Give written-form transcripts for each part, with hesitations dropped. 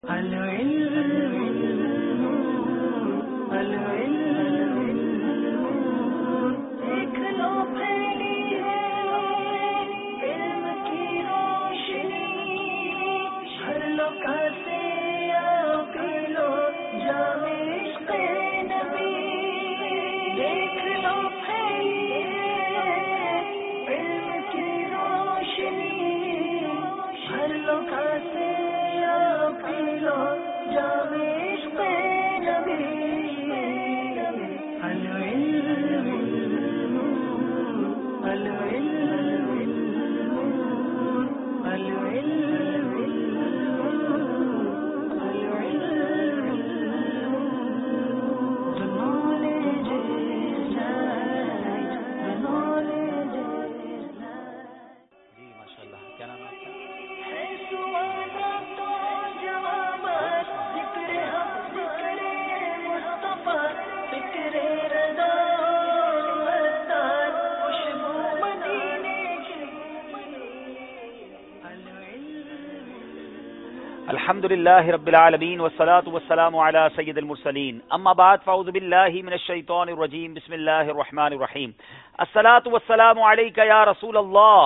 الحمدللہ رب العالمین والصلاة والسلام علی سید المرسلین اما بعد فاعوذ باللہ من الشیطان الرجیم بسم اللہ الرحمن الرحیم الصلاة والسلام علیک یا رسول اللہ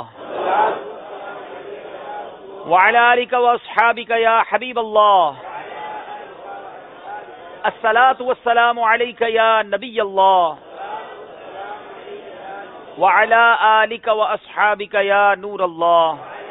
وعلی آلک واصحابک یا حبیب اللہ الصلاة والسلام علیک یا نبی اللہ وعلی آلک واصحابک یا نور اللہ۔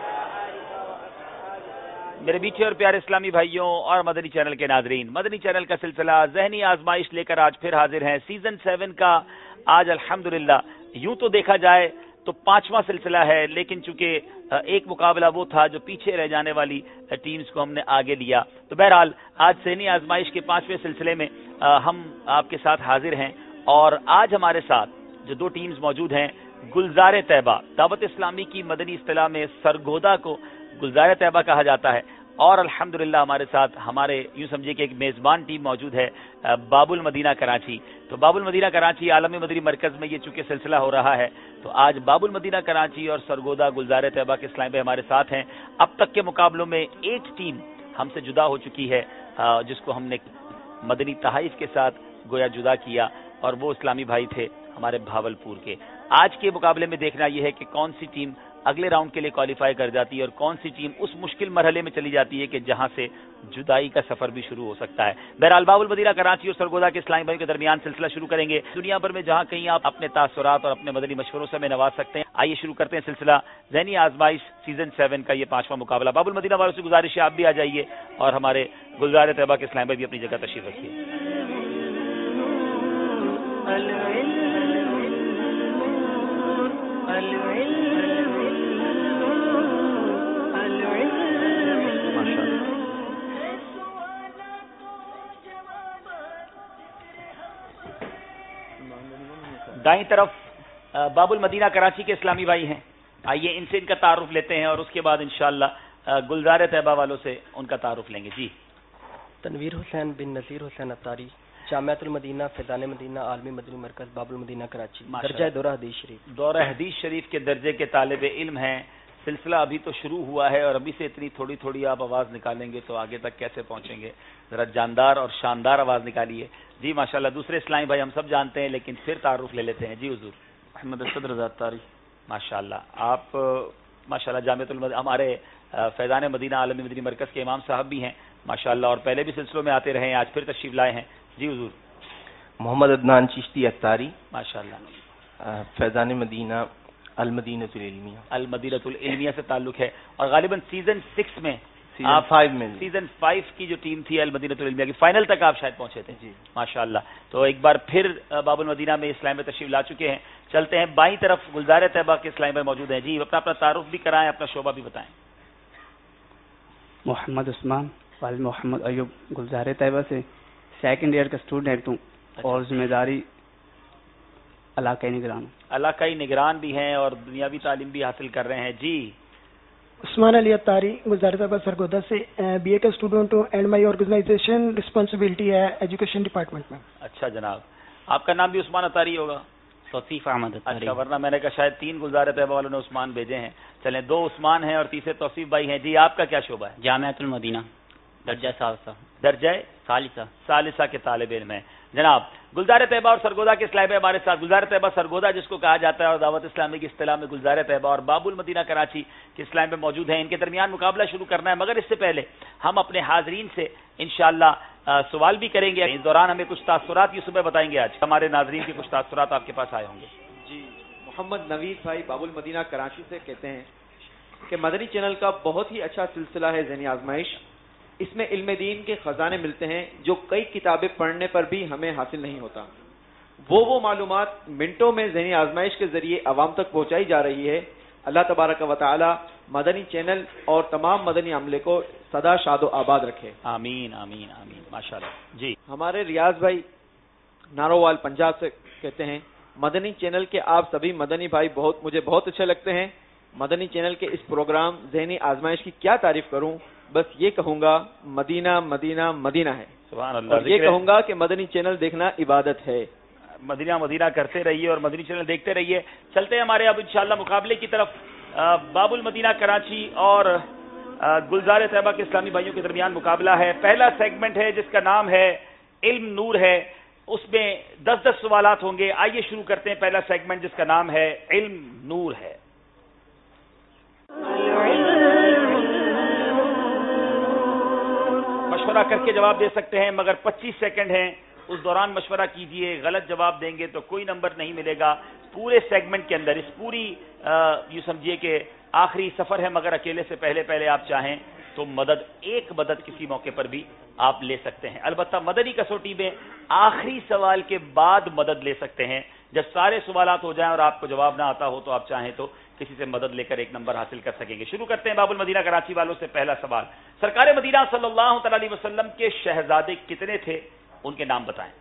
میرے میٹھے اور پیارے اسلامی بھائیوں اور مدنی چینل کے ناظرین، مدنی چینل کا سلسلہ ذہنی آزمائش لے کر آج پھر حاضر ہیں۔ سیزن 7 کا آج الحمدللہ یوں تو دیکھا جائے تو 5واں سلسلہ ہے، لیکن چونکہ ایک مقابلہ وہ تھا جو پیچھے رہ جانے والی ٹیمز کو ہم نے آگے لیا، تو بہرحال آج ذہنی آزمائش کے 5ویں سلسلے میں ہم آپ کے ساتھ حاضر ہیں، اور آج ہمارے ساتھ جو 2 ٹیمز موجود ہیں، گلزار طیبہ، دعوت اسلامی کی مدنی اصطلاح میں سرگودا کو گلزار طیبہ کہا جاتا ہے، اور الحمدللہ ہمارے ساتھ ہمارے یوں سمجھے کہ ایک میزبان ٹیم موجود ہے، باب المدینہ کراچی۔ تو باب المدینہ کراچی عالمی مدنی مرکز میں یہ چونکہ سلسلہ ہو رہا ہے، تو آج باب المدینہ کراچی اور سرگودا گلزار طیبہ کے اسلام بھائی ہمارے ساتھ ہیں۔ اب تک کے مقابلوں میں ایک ٹیم ہم سے جدا ہو چکی ہے، جس کو ہم نے مدنی تحائف کے ساتھ گویا جدا کیا، اور وہ اسلامی بھائی تھے ہمارے بھاولپور کے۔ آج کے مقابلے میں دیکھنا یہ ہے کہ کون سی ٹیم اگلے راؤنڈ کے لیے کوالیفائی کر جاتی ہے اور کون سی ٹیم اس مشکل مرحلے میں چلی جاتی ہے کہ جہاں سے جدائی کا سفر بھی شروع ہو سکتا ہے۔ بہرحال باب المدینہ کراچی اور سرگودا کے اسلامی بھائیوں کے درمیان سلسلہ شروع کریں گے۔ دنیا بھر میں جہاں کہیں آپ اپنے تاثرات اور اپنے مدنی مشوروں سے ہمیں نواز سکتے ہیں۔ آئیے شروع کرتے ہیں سلسلہ ذہنی آزمائش سیزن 7 کا یہ 5واں مقابلہ۔ باب المدینہ والوں سے گزارش ہے آپ بھی آ جائیے، اور ہمارے گلزار طیبہ کے اسلامی بھائی بھی اپنی جگہ تشریف رکھیے۔ دائیں طرف باب المدینہ کراچی کے اسلامی بھائی ہیں، آئیے ان سے ان کا تعارف لیتے ہیں، اور اس کے بعد انشاءاللہ گلزار طیبہ والوں سے ان کا تعارف لیں گے۔ جی، تنویر حسین بن نذیر حسین اتاری، جامعۃ المدینہ فیضان مدینہ عالمی مدنی مرکز باب المدینہ کراچی، درجہ دورہ حدیث شریف۔ دورہ حدیث شریف کے درجے کے طالب علم ہیں۔ سلسلہ ابھی تو شروع ہوا ہے، اور ابھی سے اتنی تھوڑی تھوڑی آپ آواز نکالیں گے تو آگے تک کیسے پہنچیں گے؟ ذرا جاندار اور شاندار آواز نکالیے۔ جی ماشاءاللہ، دوسرے اسلامی بھائی ہم سب جانتے ہیں، لیکن پھر تعارف لے لیتے ہیں۔ جی حضور۔ احمد اسد رضا اتاری۔ ماشاءاللہ، آپ ماشاءاللہ جامعۃ المدینہ ہمارے فیضان مدینہ عالمی مدنی مرکز کے امام صاحب بھی ہیں ماشاءاللہ، اور پہلے بھی سلسلوں میں آتے رہے ہیں، آج پھر تشریف لائے ہیں۔ جی حضور۔ محمد عدنان چشتی اتاری، ماشاءاللہ، فیضان مدینہ المدینہ العلمیہ۔ المدینہ العلمیہ سے تعلق ہے، اور غالباً سیزن 6 میں سیزن 5 کی جو ٹیم تھی المدینہ العلمیہ کی فائنل تک آپ شاید پہنچے تھے۔ جی ماشاءاللہ، تو ایک بار پھر باب المدینہ میں اسلام میں تشریف لا چکے ہیں۔ چلتے ہیں بائیں طرف، گلزار طیبہ کے اسلام میں موجود ہیں۔ جی اپنا تعارف بھی کرائیں، اپنا شعبہ بھی بتائیں۔ محمد عثمان، والد محمد ایوب، گلزار طیبہ سے سیکنڈ ایئر کا اسٹوڈنٹ ہوں، اور ذمہ داری علاقائی نگران۔ علاقائی نگران بھی ہیں اور دنیاوی تعلیم بھی حاصل کر رہے ہیں۔ جی عثمان علی اتاری، گلزار طیبہ سرگودا سے بی اے کا اسٹوڈنٹ ہوں، اینڈ مائی آرگنائزیشن رسپانسبلٹی ہے ایجوکیشن ڈپارٹمنٹ میں۔ اچھا جناب، آپ کا نام بھی عثمان اتاری ہوگا؟ توصیف احمد اتاری۔ اچھا، ورنہ میں نے کہا شاید 3 گلزار طیبہ والوں نے عثمان بھیجے ہیں۔ چلیں، 2 عثمان ہیں اور تیسرے توصیف بھائی ہیں۔ جی آپ کا کیا شعبہ ہے؟ جامعۃ المدینہ۔ درجہ ثالثہ درجہ ثالثہ کے طالب علم ہیں جناب. گلزار طیبہ اور سرگودا کے اسلام ہمارے ساتھ. گلزار طیبہ سرگودا جس کو کہا جاتا ہے اور دعوت اسلامی کی اصطلاح میں گلزار طیبہ اور باب المدینہ کراچی کے اسلام میں موجود ہیں. ان کے درمیان مقابلہ شروع کرنا ہے مگر اس سے پہلے ہم اپنے حاضرین سے انشاءاللہ سوال بھی کریں گے. اس دوران ہمیں کچھ تاثرات یہ صبح بتائیں گے. آج ہمارے ناظرین کے کچھ تاثرات آپ کے پاس آئے ہوں گے. جی, محمد نوید بھائی باب المدینہ کراچی سے کہتے ہیں کہ مدنی چینل کا بہت ہی اچھا سلسلہ ہے ذہنی آزمائش. اس میں علم دین کے خزانے ملتے ہیں جو کئی کتابیں پڑھنے پر بھی ہمیں حاصل نہیں ہوتا. وہ معلومات منٹوں میں ذہنی آزمائش کے ذریعے عوام تک پہنچائی جا رہی ہے. اللہ تبارک و تعالی مدنی چینل اور تمام مدنی عملے کو سدا شاد و آباد رکھے. آمین آمین آمین ماشاءاللہ. جی, ہمارے ریاض بھائی نارووال پنجاب سے کہتے ہیں مدنی چینل کے آپ سبھی مدنی بھائی مجھے بہت اچھے لگتے ہیں. مدنی چینل کے اس پروگرام ذہنی آزمائش کی کیا تعریف کروں, بس یہ کہوں گا مدینہ مدینہ مدینہ ہے. سبحان اللہ. اور یہ کہوں گا کہ مدنی چینل دیکھنا عبادت ہے. مدینہ مدینہ کرتے رہیے اور مدنی چینل دیکھتے رہیے. چلتے ہیں ہمارے اب انشاءاللہ مقابلے کی طرف. باب المدینہ کراچی اور گلزار طیبہ کے اسلامی بھائیوں کے درمیان مقابلہ ہے. پہلا سیگمنٹ ہے جس کا نام ہے علم نور ہے. اس میں 10 سوالات ہوں گے. آئیے شروع کرتے ہیں پہلا سیگمنٹ جس کا نام ہے علم نور ہے. مشورہ کر کے جواب دے سکتے ہیں مگر 25 سیکنڈ ہیں, اس دوران مشورہ کیجئے. غلط جواب دیں گے تو کوئی نمبر نہیں ملے گا. پورے سیگمنٹ کے اندر اس پوری یوں سمجھیے کہ آخری سفر ہے مگر اکیلے سے پہلے آپ چاہیں تو ایک مدد کسی موقع پر بھی آپ لے سکتے ہیں. البتہ مدنی کسوٹی میں آخری سوال کے بعد مدد لے سکتے ہیں. جب سارے سوالات ہو جائیں اور آپ کو جواب نہ آتا ہو تو آپ چاہیں تو کسی سے مدد لے کر ایک نمبر حاصل کر سکیں گے. شروع کرتے ہیں باب المدینہ کراچی والوں سے. پہلا سوال, سرکار مدینہ صلی اللہ تعالی علیہ وسلم کے شہزادے کتنے تھے, ان کے نام بتائیں.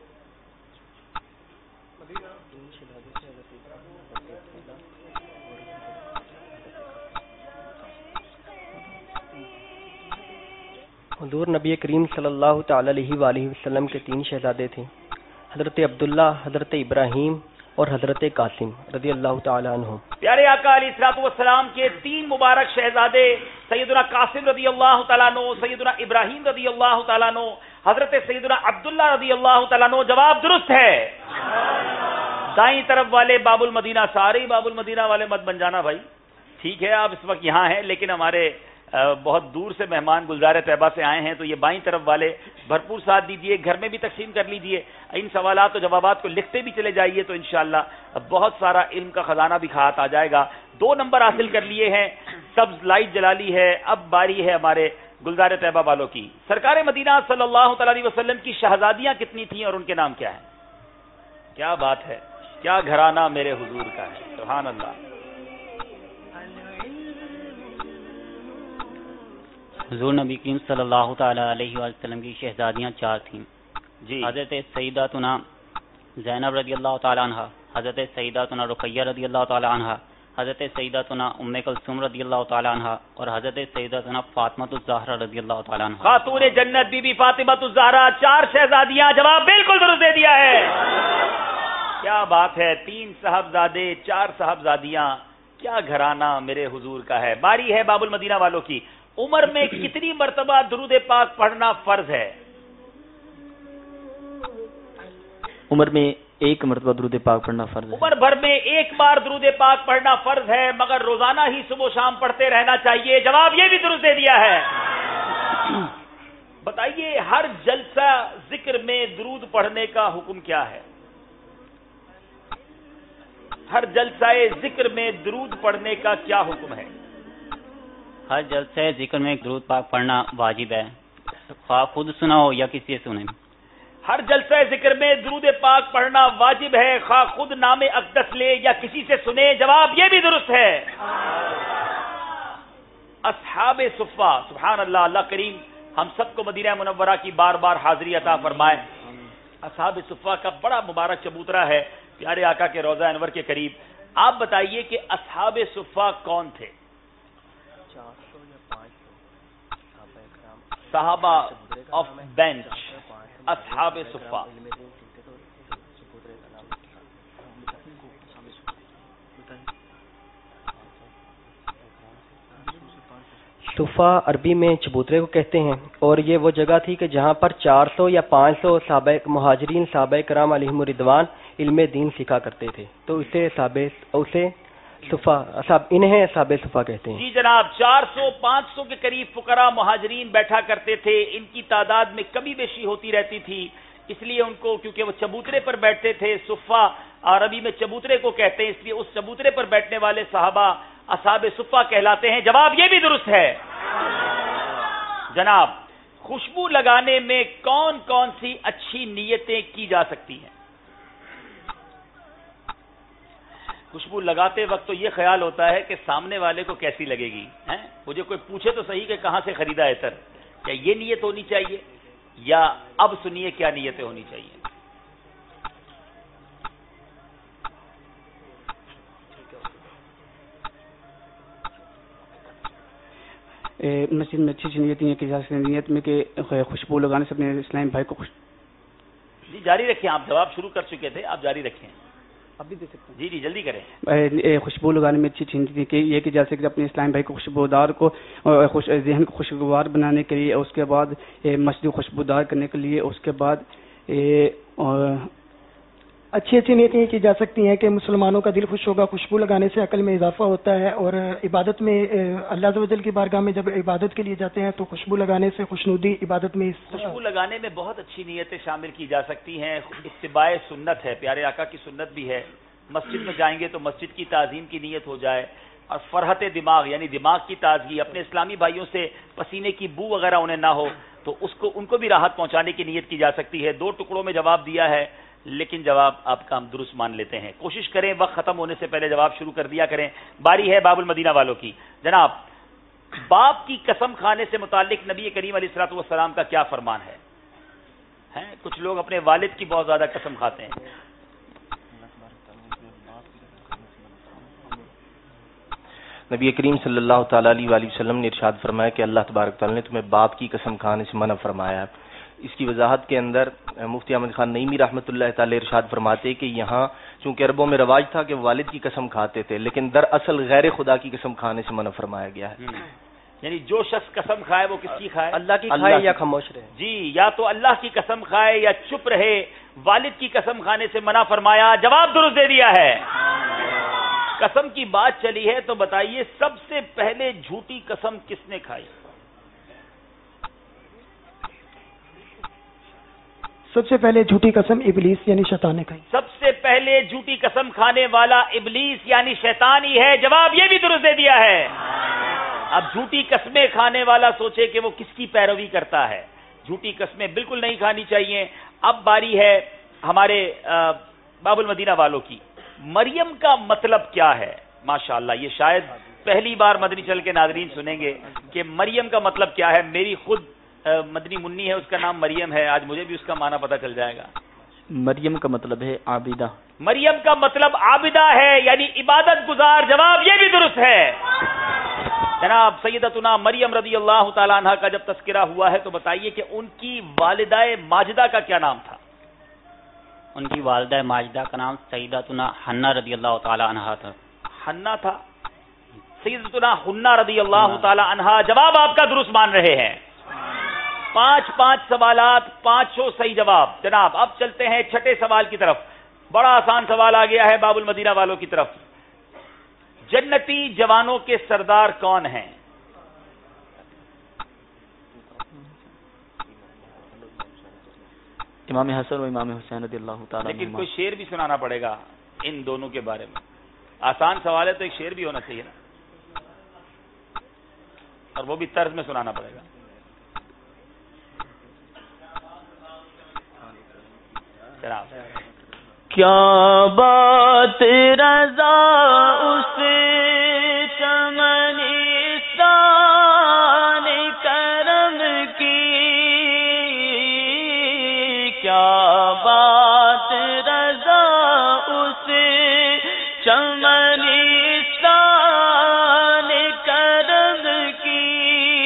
حضور نبی کریم صلی اللہ تعالی علیہ وآلہ وسلم کے 3 شہزادے تھے, حضرت عبداللہ, حضرت ابراہیم اور حضرت قاسم رضی اللہ تعالی عنہ. پیارے آقا علیہ الصلوۃ والسلام کے 3 مبارک شہزادے سیدنا قاسم رضی اللہ تعالیٰ عنہ, سیدنا ابراہیم رضی اللہ تعالیٰ عنہ, حضرت سیدنا عبداللہ رضی اللہ تعالیٰ عنہ. جواب درست ہے. دائیں طرف والے باب المدینہ, سارے باب المدینہ والے مت بن جانا بھائی. ٹھیک ہے آپ اس وقت یہاں ہیں لیکن ہمارے بہت دور سے مہمان گلزار طیبہ سے آئے ہیں تو یہ بائیں طرف والے بھرپور ساتھ دیجئے. گھر میں بھی تقسیم کر لیجئے. ان سوالات و جوابات کو لکھتے بھی چلے جائیے تو انشاءاللہ بہت سارا علم کا خزانہ بھی ہاتھ آ جائے گا. 2 نمبر حاصل کر لیے ہیں. سبز لائٹ جلا لی ہے. اب باری ہے ہمارے گلزار طیبہ والوں کی. سرکار مدینہ صلی اللہ تعالی علیہ وسلم کی شہزادیاں کتنی تھیں اور ان کے نام کیا ہیں. کیا بات ہے, کیا گھرانہ میرے حضور کا ہے. سبحان اللہ. حضور نبی کریم صلی اللہ تعالی علیہ وسلم کی شہزادیاں 4 تھیں. جی, حضرت سیداتنا زینب رضی اللہ تعالی عنہا, حضرت سیداتنا رقیہ رضی اللہ تعالی عنہا, حضرت سیداتنا ام کلثوم رضی اللہ تعالی عنہا اور حضرت سیداتنا فاطمہ الزہرا رضی اللہ تعالی عنہا. خاتون جنت بی بی فاطمہ الزہرا, 4 شہزادیاں. جواب بالکل درست دے دیا ہے. کیا بات ہے. 3 صاحبزادے, 4 صاحبزادیاں. کیا گھرانہ میرے حضور کا ہے. باری ہے باب المدینہ والوں کی. عمر میں کتنی مرتبہ درود پاک پڑھنا فرض ہے. عمر میں 1 مرتبہ درود پاک پڑھنا فرض ہے. عمر بھر میں 1 بار درود پاک پڑھنا فرض ہے مگر روزانہ ہی صبح و شام پڑھتے رہنا چاہیے. جواب یہ بھی درست دے دیا ہے. بتائیے ہر جلسہ ذکر میں درود پڑھنے کا حکم کیا ہے. ہر جلسہ ذکر میں درود پڑھنے کا کیا حکم ہے. ہر جلسہ ذکر میں درود پاک پڑھنا واجب ہے, خواہ خود سنا ہو یا کسی سے سنے. ہر جلسہ ذکر میں درود پاک پڑھنا واجب ہے, خواہ خود نام اقدس لے یا کسی سے سنے. جواب یہ بھی درست ہے. اصحاب صفہ, سبحان اللہ. اللہ کریم ہم سب کو مدینہ منورہ کی بار بار حاضری عطا فرمائے. اصحاب صفہ کا بڑا مبارک چبوترا ہے پیارے آقا کے روضہ انور کے قریب. آپ بتائیے کہ اصحاب صفہ کون تھے. صحابہ آف بینچ, اصحاب صفہ. صفا عربی میں چبوترے کو کہتے ہیں، اور یہ وہ جگہ تھی کہ جہاں پر 400 یا 500 صحابہ مہاجرین صحابہ کرام علیہم الرضوان علم دین سیکھا کرتے تھے، تو اسے صفا انہیں اصحاب صفا کہتے ہیں۔ جی جناب، 400-500 کے قریب فقراء مہاجرین بیٹھا کرتے تھے، ان کی تعداد میں کمی بیشی ہوتی رہتی تھی، اس لیے ان کو، کیونکہ وہ چبوترے پر بیٹھتے تھے، صفا عربی میں چبوترے کو کہتے ہیں، اس لیے اس چبوترے پر بیٹھنے والے صحابہ اصحاب صفا کہلاتے ہیں۔ جواب یہ بھی درست ہے۔ جناب، خوشبو لگانے میں کون کون سی اچھی نیتیں کی جا سکتی ہیں؟ خوشبو لگاتے وقت تو یہ خیال ہوتا ہے کہ سامنے والے کو کیسی لگے گی، مجھے کوئی پوچھے تو صحیح کہ کہاں سے خریدا عطر، کیا یہ نیت ہونی چاہیے، یا اب سنیے کیا نیتیں ہونی چاہیے۔ مسجد میں اچھی نیتیں ہیں کہ نیت میں کہ خوشبو لگانے سے اپنے اسلامی بھائی کو جی جاری رکھیں، آپ جواب شروع کر چکے تھے، آپ جاری رکھیں، اب بھی دے سکتے ہیں۔ جی جی جلدی کریں۔ خوشبو لگانے میں اچھی نیتیں کہ یہ کہ جیسے کہ اپنے اسلامی بھائی کو خوشبودار کو ذہن کو خوشگوار بنانے کے لیے، اس کے بعد مسجد خوشبودار کرنے کے لیے، اس کے بعد اچھی نیتیں کی جا سکتی ہیں کہ مسلمانوں کا دل خوش ہوگا، خوشبو لگانے سے عقل میں اضافہ ہوتا ہے، اور عبادت میں اللہ عز و جل کی بارگاہ میں جب عبادت کے لیے جاتے ہیں تو خوشبو لگانے سے خوشنودی عبادت میں خوشبو لگانے میں بہت اچھی نیتیں شامل کی جا سکتی ہیں۔ اتباع سنت ہے، پیارے آقا کی سنت بھی ہے، مسجد میں جائیں گے تو مسجد کی تعظیم کی نیت ہو جائے، اور فرحت دماغ یعنی دماغ کی تازگی، اپنے اسلامی بھائیوں سے پسینے کی بو وغیرہ انہیں نہ ہو تو ان کو بھی راحت پہنچانے کی نیت کی جا سکتی ہے۔ 2 ٹکڑوں میں جواب دیا ہے، لیکن جواب آپ کا ہم درست مان لیتے ہیں۔ کوشش کریں وقت ختم ہونے سے پہلے جواب شروع کر دیا کریں۔ باری ہے باب المدینہ والوں کی۔ جناب، باپ کی قسم کھانے سے متعلق نبی کریم علیہ الصلوۃ والسلام کا کیا فرمان ہے؟ کچھ لوگ اپنے والد کی بہت زیادہ قسم کھاتے ہیں۔ نبی کریم صلی اللہ تعالی علیہ وآلہ وسلم نے ارشاد فرمایا کہ اللہ تبارک تعالی نے تمہیں باپ کی قسم کھانے سے منع فرمایا ہے۔ اس کی وضاحت کے اندر مفتی احمد خان نعیمی رحمۃ اللہ تعالی ارشاد فرماتے کہ یہاں چونکہ عربوں میں رواج تھا کہ والد کی قسم کھاتے تھے، لیکن دراصل غیر خدا کی قسم کھانے سے منع فرمایا گیا ہے۔ یعنی جو شخص قسم کھائے وہ کس کی کھائے؟ اللہ کی کھائے یا خاموش رہے۔ جی، یا تو اللہ کی قسم کھائے یا چپ رہے۔ والد کی قسم کھانے سے منع فرمایا، جواب درست دے دیا ہے۔ قسم کی بات چلی ہے تو بتائیے سب سے پہلے جھوٹی قسم کس نے کھائی؟ سب سے پہلے جھوٹی قسم ابلیس یعنی شیطان نے کھائی۔ سب سے پہلے جھوٹی قسم کھانے والا ابلیس یعنی شیطان ہی ہے۔ جواب یہ بھی درست دے دیا ہے۔ اب جھوٹی قسمیں کھانے والا سوچے کہ وہ کس کی پیروی کرتا ہے۔ جھوٹی قسمیں بالکل نہیں کھانی چاہیے۔ اب باری ہے ہمارے باب المدینہ والوں کی۔ مریم کا مطلب کیا ہے؟ ماشاءاللہ، یہ شاید پہلی بار مدنی چینل کے ناظرین سنیں گے کہ مریم کا مطلب کیا ہے۔ میری خود مدنی منی ہے، اس کا نام مریم ہے، آج مجھے بھی اس کا معنی پتہ چل جائے گا۔ مریم کا مطلب ہے عابدہ۔ مریم کا مطلب عابدہ ہے یعنی عبادت گزار۔ جواب یہ بھی درست ہے۔ جناب، سیدتنا مریم رضی اللہ تعالی عنہ کا جب تذکرہ ہوا ہے تو بتائیے کہ ان کی والدہ ماجدہ کا کیا نام تھا؟ ان کی والدہ ماجدہ کا نام سیدتنا حنہ رضی اللہ تعالی عنہا تھا۔ حنہ تھا، سیدتنا حنہ رضی اللہ تعالی عنہا۔ جواب آپ کا درست مان رہے ہیں۔ 5 سوالات، 5 صحیح جواب۔ جناب، اب چلتے ہیں چھٹے سوال کی طرف۔ بڑا آسان سوال آ گیا ہے باب المدینہ والوں کی طرف۔ جنتی جوانوں کے سردار کون ہیں؟ امام حسن و امام حسین رضی اللہ تعالیٰ عنہما۔ لیکن کوئی شعر بھی سنانا پڑے گا ان دونوں کے بارے میں۔ آسان سوال ہے تو ایک شعر بھی ہونا چاہیے نا، اور وہ بھی طرز میں سنانا پڑے گا۔ کیا بات رضا اس چمنستان کرم کی، کیا بات رضا اس چمنستان کرم کی،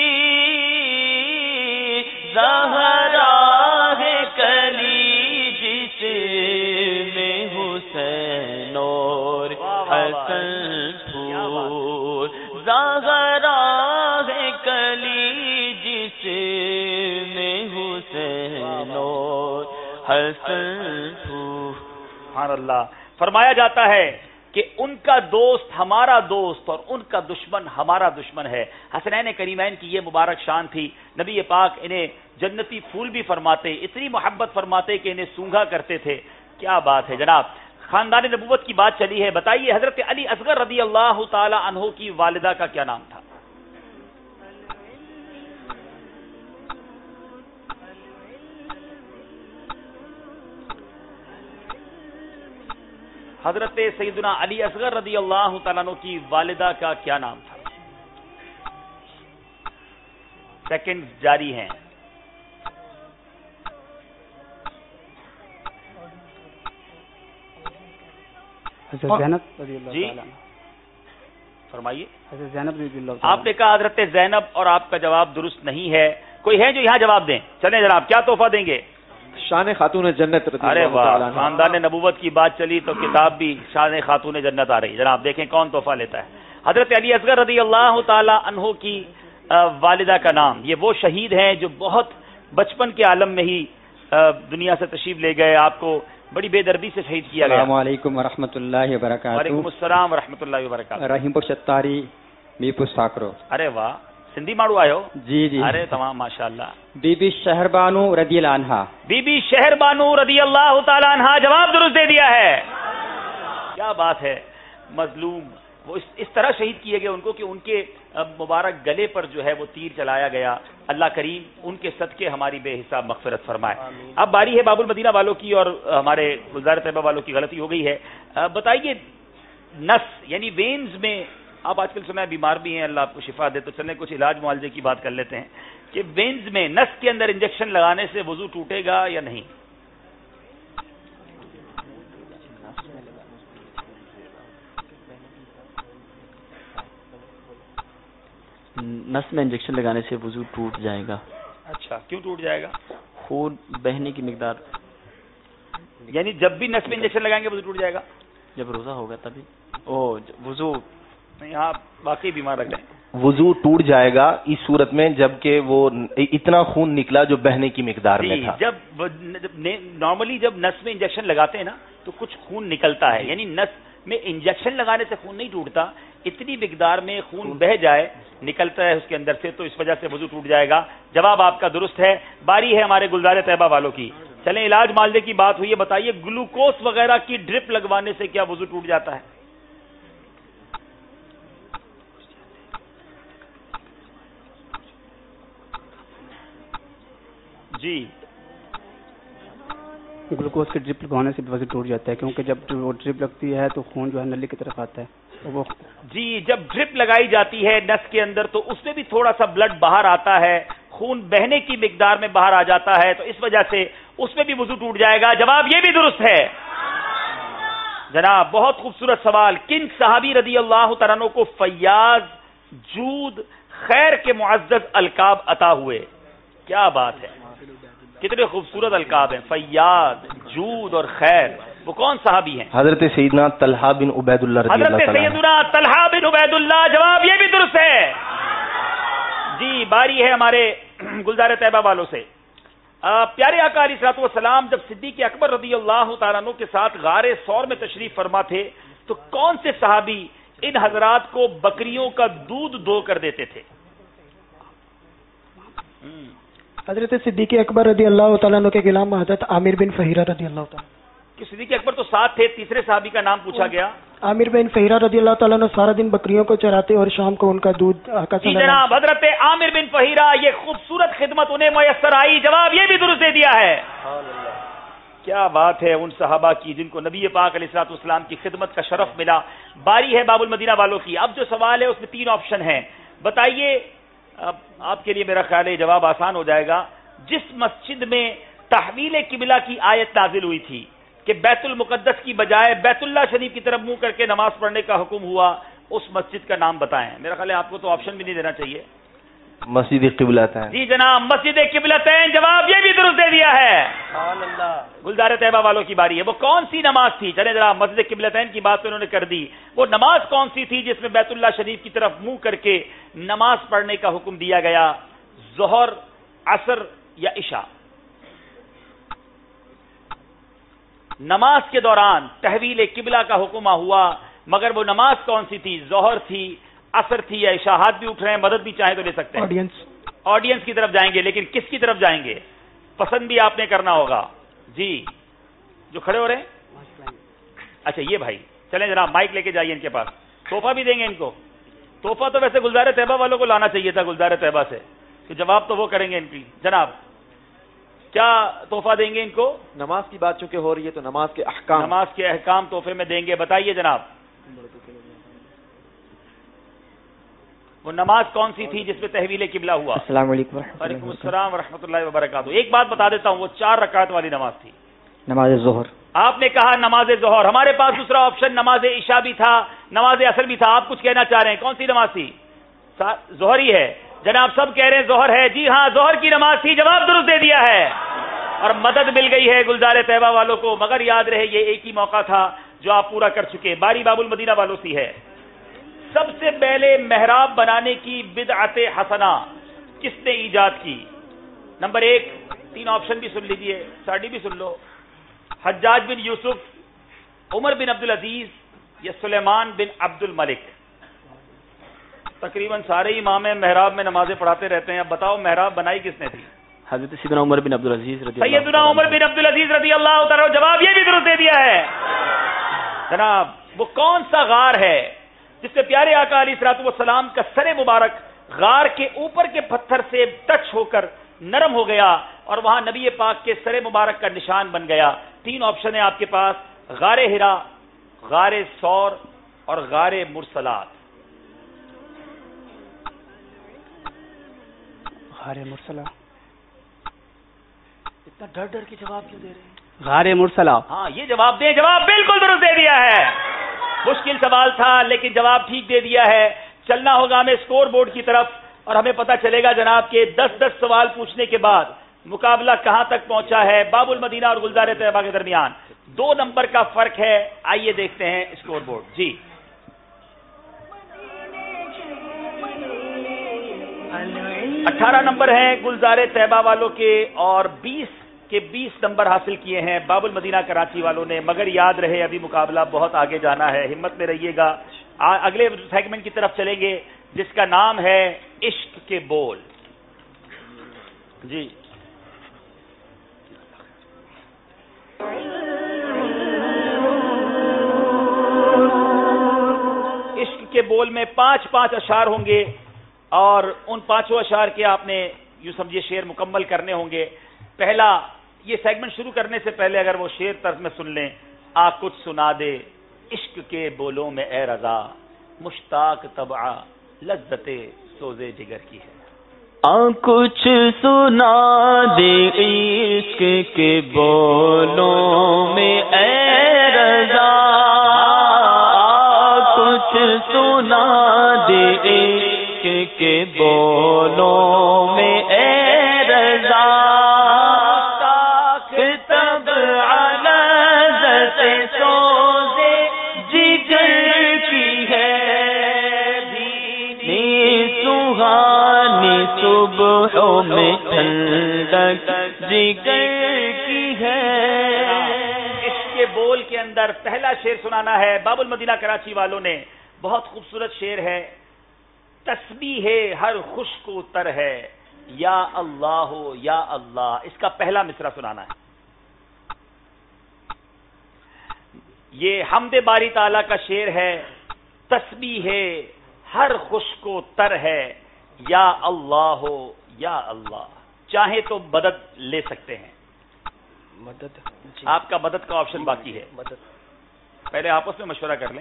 زہرا ہے کلی جس میں حسین اور حسن پھول، زہرا ہے سبحان اللہ. فرمایا جاتا ہے کہ ان کا دوست ہمارا دوست اور ان کا دشمن ہمارا دشمن ہے. حسنین کریمین کی یہ مبارک شان تھی. نبی پاک انہیں جنتی پھول بھی فرماتے, اتنی محبت فرماتے کہ انہیں سونگھا کرتے تھے. کیا بات ہے جناب. خاندان نبوت کی بات چلی ہے, بتائیے حضرت علی اصغر رضی اللہ تعالی عنہ کی والدہ کا کیا نام تھا؟ حضرت سیدنا علی اصغر رضی اللہ تعالیٰ عنہ کی والدہ کا کیا نام تھا؟ سیکنڈ جاری ہیں. زینب رضی اللہ جی تعالیٰ عنہ. فرمائیے. زینب رضی اللہ تعالیٰ آپ نے کہا حضرت زینب اور آپ کا جواب درست نہیں ہے. کوئی ہے جو یہاں جواب دیں؟ چلیں جناب, کیا تحفہ دیں گے؟ شان خاتون جنت رضی ارے اللہ واہ, تعالیٰ عنہ. خاندان نبوت کی بات چلی تو کتاب بھی شان خاتون جنت آ رہی. جناب دیکھیں کون تحفہ لیتا ہے. حضرت علی اصغر رضی اللہ تعالی عنہ کی والدہ کا نام. یہ وہ شہید ہیں جو بہت بچپن کے عالم میں ہی دنیا سے تشریف لے گئے. آپ کو بڑی بے دردی سے شہید کیا گیا. السلام علیکم ورحمۃ اللہ وبرکاتہ. وعلیکم السلام ورحمۃ اللہ وبرکاتہ. رحیم پور شتاری میپور ساکرو. ارے واہ, سندھی ماڑو آئے. جی جی. ارے تمام ماشاء اللہ. بی بی شہر بانو رضی اللہ عنہا. بی بی شہر بانو رضی اللہ تعالی عنہا. جواب درست دے دیا ہے. کیا بات ہے. مظلوم وہ اس طرح شہید کیے گئے ان کو کہ ان کے مبارک گلے پر جو ہے وہ تیر چلایا گیا. اللہ کریم ان کے صدقے ہماری بے حساب مغفرت فرمائے. اب باری ہے باب المدینہ والوں کی, اور ہمارے گلزار طیبہ والوں کی غلطی ہو گئی ہے. بتائیے نس یعنی وینز میں, آپ آج کل سنا ہے بیمار بھی ہیں, اللہ آپ کو شفا دے, تو چلیں کچھ علاج معالجے کی بات کر لیتے ہیں کہ وینز میں نس کے اندر انجیکشن لگانے سے وضو ٹوٹے گا یا نہیں؟ نس میں انجیکشن لگانے سے وضو ٹوٹ جائے گا. اچھا, کیوں ٹوٹ جائے گا؟ خون بہنے کی مقدار, یعنی جب بھی نس میں انجیکشن لگائیں گے وضو ٹوٹ جائے گا؟ جب روزہ ہوگا تبھی. وضو نہیں, آپ واقعی بیمار لگ رہے ہیں. وضو ٹوٹ جائے گا اس صورت میں جبکہ وہ اتنا خون نکلا جو بہنے کی مقدار میں تھا. جب نارملی جب نس میں انجیکشن لگاتے ہیں نا تو کچھ خون نکلتا ہے, یعنی نس میں انجیکشن لگانے سے خون نہیں ٹوٹتا, اتنی مقدار میں خون بہ جائے نکلتا ہے اس کے اندر سے, تو اس وجہ سے وضو ٹوٹ جائے گا. جواب آپ کا درست ہے. باری ہے ہمارے گلزار طیبہ والوں کی. چلیں علاج معالجے کی بات ہوئی ہے, بتائیے گلوکوز وغیرہ کی ڈرپ لگوانے سے کیا وضو ٹوٹ جاتا ہے؟ جی, گلوکوز کی ڈرپ لگوانے سے وضو ٹوٹ جاتا ہے, کیونکہ جب وہ ڈرپ لگتی ہے تو خون جو ہے نلی کی طرف آتا ہے. وہ جی, جب ڈرپ لگائی جاتی ہے نس کے اندر تو اس میں بھی تھوڑا سا بلڈ باہر آتا ہے, خون بہنے کی مقدار میں باہر آ جاتا ہے, تو اس وجہ سے اس میں بھی وضو ٹوٹ جائے گا. جواب یہ بھی درست ہے. جناب بہت خوبصورت سوال. کن صحابی رضی اللہ تعالیٰ عنہ کو فیاض, جود, خیر کے معزز القاب عطا ہوئے؟ کیا بات ہے, کتنے خوبصورت القاب ہیں, فیاض, جود اور خیر. وہ کون صحابی ہیں؟ حضرت سیدنا طلحہ بن عبید اللہ رضی اللہ حضرت تعالیٰ عنہ. سیدنا طلحہ بن عبید اللہ. جواب یہ بھی درست ہے. جی, باری ہے ہمارے گلزار طیبہ والوں سے. پیارے آقا علیہ الصلوۃ والسلام جب صدیق اکبر رضی اللہ تعالیٰ عنہ کے ساتھ غار ثور میں تشریف فرما تھے تو کون سے صحابی ان حضرات کو بکریوں کا دودھ دو کر دیتے تھے؟ حضرت صدیق اکبر رضی اللہ تعالیٰ عنہ کے غلام حضرت عامر بن فہیرہ رضی اللہ تعالیٰ. کہ صدیق اکبر تو ساتھ تھے, تیسرے صحابی کا نام پوچھا گیا. عامر بن فہیرہ رضی اللہ تعالیٰ عنہ سارا دن بکریوں کو چراتے اور شام کو ان کا دودھ جی جناب, حضرت عامر بن فہیرہ, یہ خوبصورت خدمت انہیں میسر آئی. جواب یہ بھی درست دے دیا ہے. کیا بات ہے ان صحابہ کی جن کو نبی پاک علیہ الصلوۃ والسلام کی خدمت کا شرف ملا. باری ہے باب المدینہ والوں کی. اب جو سوال ہے اس میں 3 آپشن ہیں. بتائیے, آپ کے لیے میرا خیال ہے جواب آسان ہو جائے گا. جس مسجد میں تحویل قبلہ کی آیت نازل ہوئی تھی کہ بیت المقدس کی بجائے بیت اللہ شریف کی طرف منہ کر کے نماز پڑھنے کا حکم ہوا, اس مسجد کا نام بتائیں. میرا خیال ہے آپ کو تو آپشن بھی نہیں دینا چاہیے. مسجد قبلتین. جی جناب, مسجد قبلتین. جواب یہ بھی درست دے دیا ہے. گلزار طیبہ والوں کی باری ہے. وہ کون سی نماز تھی؟ چلے ذرا, مسجد قبلتین کی بات تو انہوں نے کر دی. وہ نماز کون سی تھی جس میں بیت اللہ شریف کی طرف منہ کر کے نماز پڑھنے کا حکم دیا گیا؟ ظہر, عصر یا عشاء؟ نماز کے دوران تحویل قبلہ کا حکم ہوا، مگر وہ نماز کون سی تھی؟ ظہر تھی، عصر تھی یا عشاء؟ ہاتھ بھی اٹھ رہے ہیں، مدد بھی چاہیں تو لے سکتے ہیں۔ آڈینس کی طرف جائیں گے، لیکن کس کی طرف جائیں گے؟ پسند بھی آپ نے کرنا ہوگا۔ جی جو کھڑے ہو رہے ہیں، اچھا یہ بھائی چلیں جناب، مائک لے کے جائیے ان کے پاس، تحفہ بھی دیں گے ان کو۔ تحفہ تو ویسے گلزار طیبہ والوں کو لانا چاہیے تھا، گلزار طیبہ سے، تو جواب تو وہ کریں گے ان کی۔ جناب کیا تحفہ دیں گے ان کو؟ نماز کی بات چونکہ ہو رہی ہے تو نماز کے احکام، نماز کے احکام تحفے میں دیں گے، بتائیے جناب وہ نماز کون سی تھی جس پہ تحویل قبلہ ہوا؟ السلام علیکم وعلیکم السلام ورحمۃ اللہ وبرکاتہ۔ ایک بات بتا دیتا ہوں، وہ 4 رکعت والی نماز تھی۔ نماز ظہر، آپ نے کہا نماز ظہر، ہمارے پاس دوسرا آپشن نماز عشاء بھی تھا، نماز عصر بھی تھا، آپ کچھ کہنا چاہ رہے ہیں، کون سی نماز تھی؟ ظہر ہی ہے جناب، سب کہہ رہے ہیں ظہر ہے۔ جی ہاں ظہر کی نماز تھی، جواب درست دے دیا ہے، اور مدد مل گئی ہے گلزار طیبہ والوں کو، مگر یاد رہے یہ ایک ہی موقع تھا جو آپ پورا کر چکے۔ باری باب المدینہ والوں سی ہے۔ سب سے پہلے محراب بنانے کی بدعت حسنہ کس نے ایجاد کی؟ نمبر 1، 3 آپشن بھی سن لیجئے، ساڑی بھی سن لو، حجاج بن یوسف، عمر بن عبد العزیز یا سلیمان بن عبد الملک۔ تقریباً سارے امام محراب میں نمازیں پڑھاتے رہتے ہیں، اب بتاؤ محراب بنائی کس نے تھی؟ حضرت سیدنا عمر بن عبد العزیز رضی اللہ سیدنا عمر بن عبد العزیز رضی اللہ تعالیٰ۔ جواب یہ بھی درست دے دیا ہے جناب۔ وہ کون سا غار ہے جس سے پیارے آقا علیہ الصلوۃ والسلام کا سر مبارک غار کے اوپر کے پتھر سے ٹچ ہو کر نرم ہو گیا اور وہاں نبی پاک کے سر مبارک کا نشان بن گیا؟ 3 آپشن ہے آپ کے پاس، غار ہرا، غار ثور اور غار مرسلات۔ غار مرسلہ۔ اتنا ڈر ڈر کے جواب کیوں دے رہے ہیں؟ غار مرسلہ۔ ہاں یہ جواب دیں، جواب بالکل درست دے دیا ہے۔ مشکل سوال تھا لیکن جواب ٹھیک دے دیا ہے۔ چلنا ہوگا ہمیں اسکور بورڈ کی طرف اور ہمیں پتہ چلے گا جناب کہ 10 سوال پوچھنے کے بعد مقابلہ کہاں تک پہنچا ہے باب المدینہ اور گلزار طیبہ کے درمیان۔ 2 نمبر کا فرق ہے۔ آئیے دیکھتے ہیں اسکور بورڈ۔ جی 18 نمبر ہیں گلزار طیبہ والوں کے اور 20 کے 20 نمبر حاصل کیے ہیں باب المدینہ کراچی والوں نے، مگر یاد رہے ابھی مقابلہ بہت آگے جانا ہے، ہمت میں رہیے گا۔ اگلے سیگمنٹ کی طرف چلیں گے جس کا نام ہے عشق کے بول۔ جی عشق کے بول میں 5 اشعار ہوں گے اور ان 5 اشعار کے آپ نے یوں سمجھے شعر مکمل کرنے ہوں گے۔ پہلا، یہ سیگمنٹ شروع کرنے سے پہلے اگر وہ شعر طرز میں سن لیں، آ کچھ سنا دے عشق کے بولوں میں اے رضا، مشتاق طبع لذت سوزے جگر کی ہے۔ آ کچھ سنا دے عشق کے بولوں میں اے رضا، آ کچھ سنا دے عشق کے بولوں میں اے رضا، میں ٹھنڈک جگر کی ہے۔ اس کے بول کے اندر پہلا شعر سنانا ہے باب المدینہ کراچی والوں نے، بہت خوبصورت شعر ہے۔ تسبیح ہے ہر خشک و تر ہے، یا اللہ یا اللہ، اس کا پہلا مصرع سنانا ہے۔ یہ حمد باری تعالیٰ کا شعر ہے۔ تسبیح ہے ہر خشک و تر ہے، یا اللہ یا اللہ۔ چاہیں تو مدد لے سکتے ہیں۔ مدد جی، آپ کا مدد کا آپشن باقی ہے، مدد پہلے آپس میں مشورہ کر لیں۔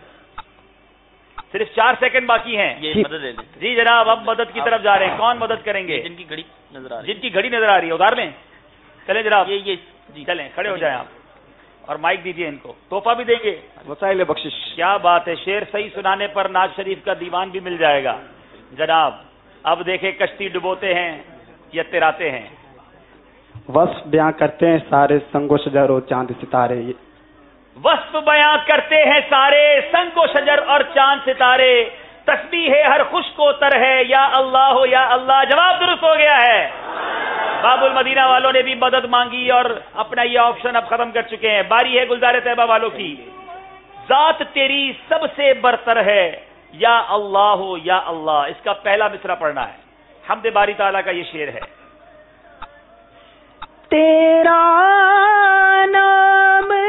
صرف 4 سیکنڈ باقی ہیں۔ یہ مدد لے لیں۔ جی جناب، اب مدد کی طرف جا رہے ہیں۔ کون مدد کریں گے؟ جن کی گھڑی نظر آ رہی ہے، جن کی گھڑی نظر آ رہی ہے ادھار لیں۔ چلیں جناب، یہ جی چلیں، کھڑے ہو جائیں آپ اور مائک دیجیے ان کو۔ تحفہ بھی دیں گے، وسائل بخشش۔ کیا بات ہے، شعر صحیح سنانے پر ناز شریف کا دیوان بھی مل جائے گا جناب۔ اب دیکھیں کشتی ڈبوتے ہیں یا تراتے ہیں۔ وصف بیان کرتے ہیں سارے سنگ و شجر و چاند ستارے۔ وصف بیان کرتے ہیں سارے سنگ و شجر اور چاند ستارے۔ تسبیح ہے ہر خشک و تر ہے، یا اللہ یا اللہ۔ جواب درست ہو گیا ہے۔ باب المدینہ والوں نے بھی مدد مانگی اور اپنا یہ آپشن اب ختم کر چکے ہیں. باری ہے گلزار طیبہ والوں کی. ذات تیری سب سے برتر ہے یا اللہ ہو یا اللہ. اس کا پہلا مصرع پڑھنا ہے. حمد باری تعالیٰ کا یہ شعر ہے. تیرا نام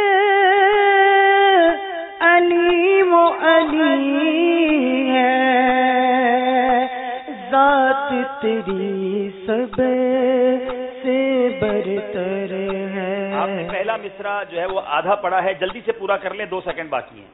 علیم و علی ہے، ذات تیری سب سے برتر ہے. آپ نے پہلا مصرع جو ہے وہ آدھا پڑھا ہے، جلدی سے پورا کر لیں، 2 سیکنڈ باقی ہیں.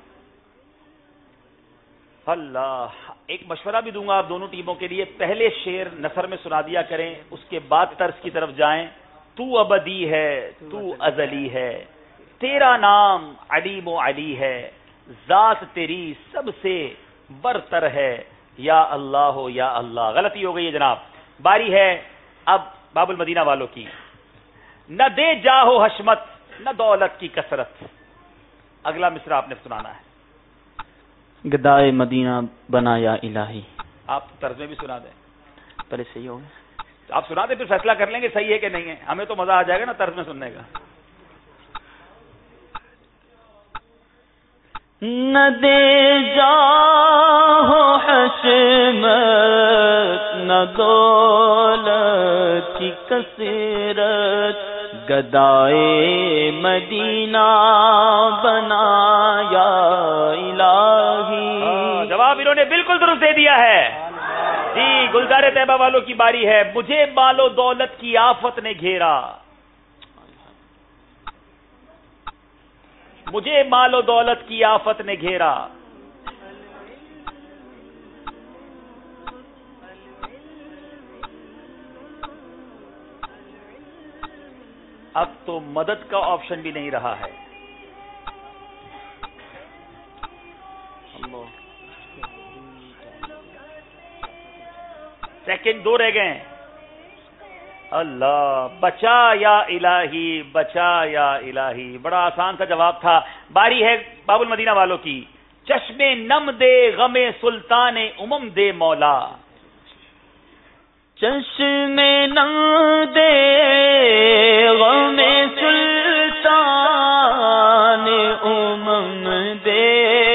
اللہ، ایک مشورہ بھی دوں گا آپ دونوں ٹیموں کے لیے. پہلے شعر نثر میں سنا دیا کریں، اس کے بعد طرز کی طرف جائیں. تو ابدی ہے، تو ازلی ہے، تیرا نام علیم و علی ہے، ذات تیری سب سے برتر ہے یا اللہ ہو یا اللہ. غلطی ہو گئی ہے جناب. باری ہے اب باب المدینہ والوں کی. نہ دے جاہو حشمت نہ دولت کی کثرت. اگلا مصرع آپ نے سنانا ہے. گدائے مدینہ بنا یا الہی. آپ طرز میں بھی سنا دیں. پہلے صحیح ہوگا. آپ سنا دیں پھر فیصلہ کر لیں گے صحیح ہے کہ نہیں ہے. ہمیں تو مزہ آ جائے گا نا طرز میں سننے کا. نہ دے جاہو حشمت نہ دولت کی کثرت، گدائے مدینہ بنا یا الہی. جواب انہوں نے بالکل درست دے دیا ہے. جی گلزار طیبہ والوں کی باری ہے. مجھے مال و دولت کی آفت نے گھیرا، مجھے مال و دولت کی آفت نے گھیرا. اب تو مدد کا آپشن بھی نہیں رہا ہے. سیکنڈ 2 رہ گئے. اللہ، بچا یا الہی، بچا یا الہی. بڑا آسان سا جواب تھا. باری ہے باب المدینہ والوں کی. چشم نم دے غم سلطان امم دے مولا. چشم نم دے غم سلطان امم دے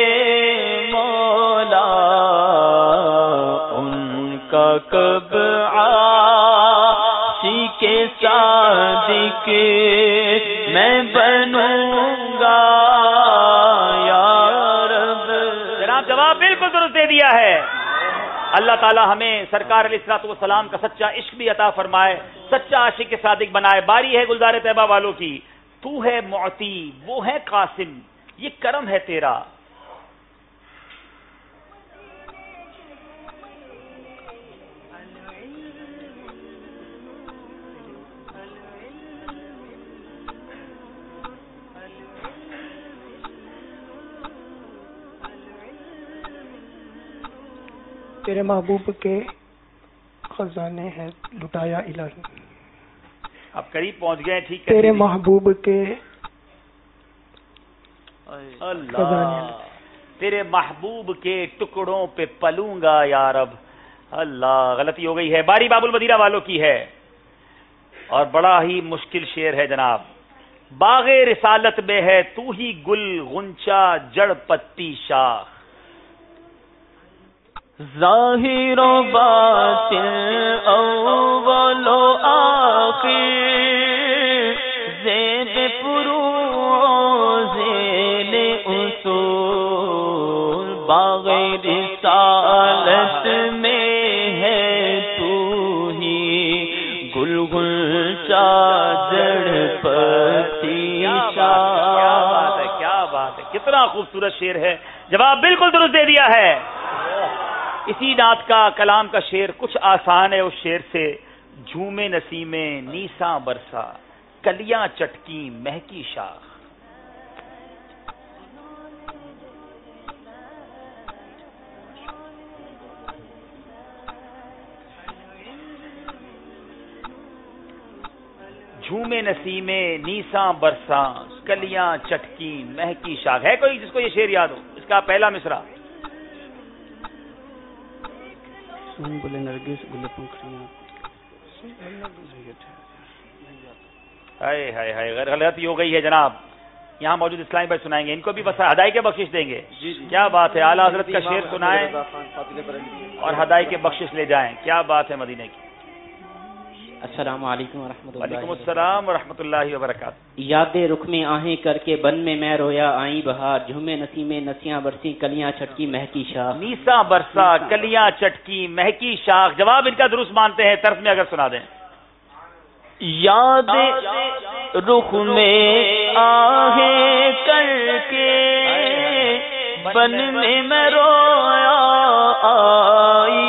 مولا، ان کا کب عاشق صادق میں بنوں گا یا رب. جناب جواب بالکل درست دے دیا ہے. اللہ تعالی ہمیں سرکار علیہ الصلوۃ والسلام کا سچا عشق بھی عطا فرمائے، سچا عاشق صادق بنائے. باری ہے گلزار طیبہ والوں کی. تو ہے معطی وہ ہے قاسم، یہ کرم ہے تیرا. تیرے محبوب کے خزانے ہیں لٹایا الہی. آپ قریب پہنچ گئے. ٹھیک ہے. تیرے محبوب کے اللہ، تیرے محبوب کے ٹکڑوں پہ پلوں گا یا رب. اللہ، غلطی ہو گئی ہے. باری باب المدینہ والوں کی ہے اور بڑا ہی مشکل شعر ہے جناب. باغ رسالت میں ہے تو ہی گل غنچہ جڑ پتی شاخ. ظاہر و باطن اول و آخر، زید فروع ذیل اصول، باغ رسالت میں ہے تو ہی گل غنچہ جڑ پتی شاخ. کیا بات ہے، کتنا خوبصورت شعر ہے. جواب بالکل درست دے دیا ہے. اسی نعت کا کلام کا شعر کچھ آسان ہے. اس شعر سے جھومے نسیمیں نیساں برسا، کلیاں چٹکی مہکی شاخ. جھومے نسیمیں نیساں برسا، کلیاں چٹکی مہکی شاخ. ہے کوئی جس کو یہ شعر یاد ہو؟ اس کا پہلا مصرع. گل نرگس گل پنکھڑیاں हाय हाय हाय, गलती हो गई है जनाब। यहाँ मौजूद इस्लामी भाई सुनाएंगे, इनको भी बस हदाई के बख्शिश देंगे। क्या बात है, आला हजरत का शेर सुनाएं और हदाई के बख्शिश ले जाएं। क्या बात है मदीने की। अस्सलाम वालेकुम वरहमतुल्लाहि वालेकुमुस्सलाम वरहमतुल्लाहि वबरकातुहू। यादें रुख में आहें करके बन में मैं रोया आई बहार, झूमे नसीमे नसियां बरसी कलियां छटकी महकी शाख। नीसा बरसा कलियां चटकी महकी शाख। जवाब इनका दुरुस्त मानते हैं, तर्ज में अगर सुना दें। यादें रुख में आहें करके बन में मैं रोया आई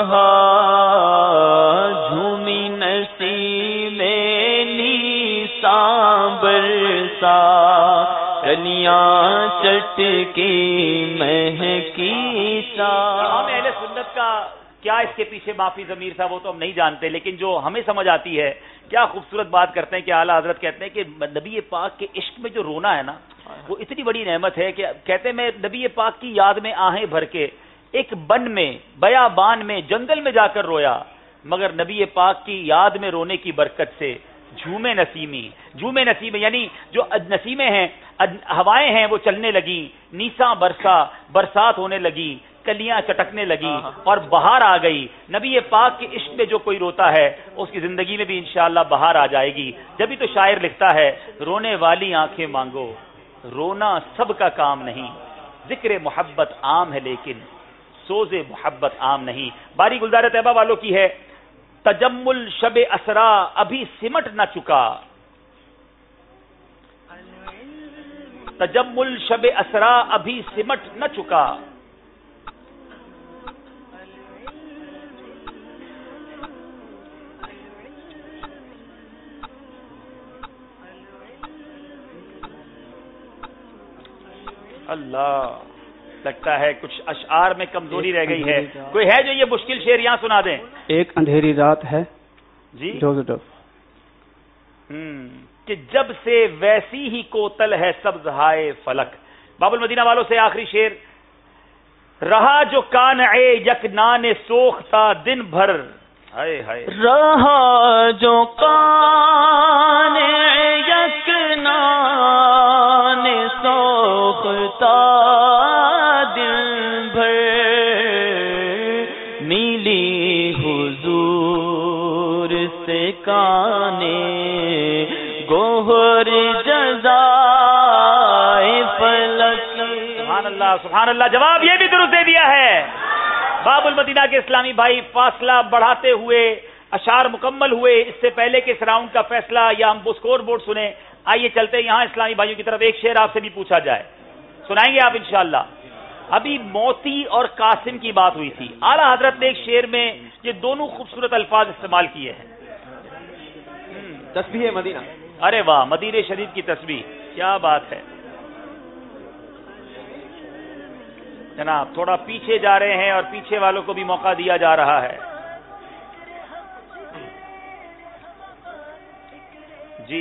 बहार, झूमी नसीमे नीसा बरसा कलियां चटकी महकी शाख। हम अहले सुन्नत का क्या इसके पीछे माफी ज़मीर था वो तो हम नहीं जानते, लेकिन जो हमें समझ आती है, क्या खूबसूरत बात करते हैं कि आला हजरत कहते हैं कि नबी पाक के इश्क में जो रोना है ना, वो इतनी बड़ी नेमत है कि कहते हैं मैं नबी पाक की याद में आहें भर के एक बन में, बयाबान में, जंगल में जाकर रोया, मगर नबी पाक की याद में रोने की बरकत से झूमे नसीमी यानी जो नसीमें हैं, हवाएं हैं, वो चलने लगी, नीसा बरसा, बरसात होने लगी, कलियां चटकने लगी और बहार आ गई। नबी पाक के इश्क में जो कोई रोता है उसकी जिंदगी में भी इंशाअल्लाह बहार आ जाएगी। जब भी तो शायर लिखता है, रोने वाली आंखें मांगो, रोना सबका काम नहीं, जिक्र मोहब्बत आम है लेकिन सोजे मोहब्बत आम नहीं। बारी गुलजार तैयबा वालों की है। तजम्मुल शबे असरा अभी सिमट न चुका, तजम्मुल शबे असरा अभी सिमट न चुका, अल्लाह लगता है कुछ अशआर में कमजोरी रह गई है। कोई है जो ये मुश्किल शेर यहां सुना दें। एक अंधेरी रात है जी जो कि जब से वैसी ही कोतल है सब्ज हाय फलक। बाबुल मदीना वालों से आखिरी शेर। रहा जो कान ए यक नाने सोखता दिन भर, हाय हाय, रहा जो कान ए यक नाने सोखता दिन भर, नीली हुजूर से काने गोहर जज़ाए फलक। सुभान अल्लाह। जवाब ये भी दुरुस्त दे दिया है। बाबुल मदीना के इस्लामी भाई फासला बढ़ाते हुए अशार मुकम्मल हुए। इससे पहले के इस राउंड का फैसला या हम स्कोर बोर्ड सुने, आइए चलते यहां इस्लामी भाइयों की तरफ। एक शेर आपसे भी पूछा जाए, सुनाएंगे आप इंशाअल्लाह। अभी मोती और कासिम की बात हुई थी। आला हजरत ने एक शेर में ये दोनों खूबसूरत अल्फाज इस्तेमाल किए हैं। तस्बीह मदीना। अरे वाह, मदीने शरीफ की तस्बीह, क्या बात है जनाब। थोड़ा पीछे जा रहे हैं और पीछे वालों को भी मौका दिया जा रहा है। जी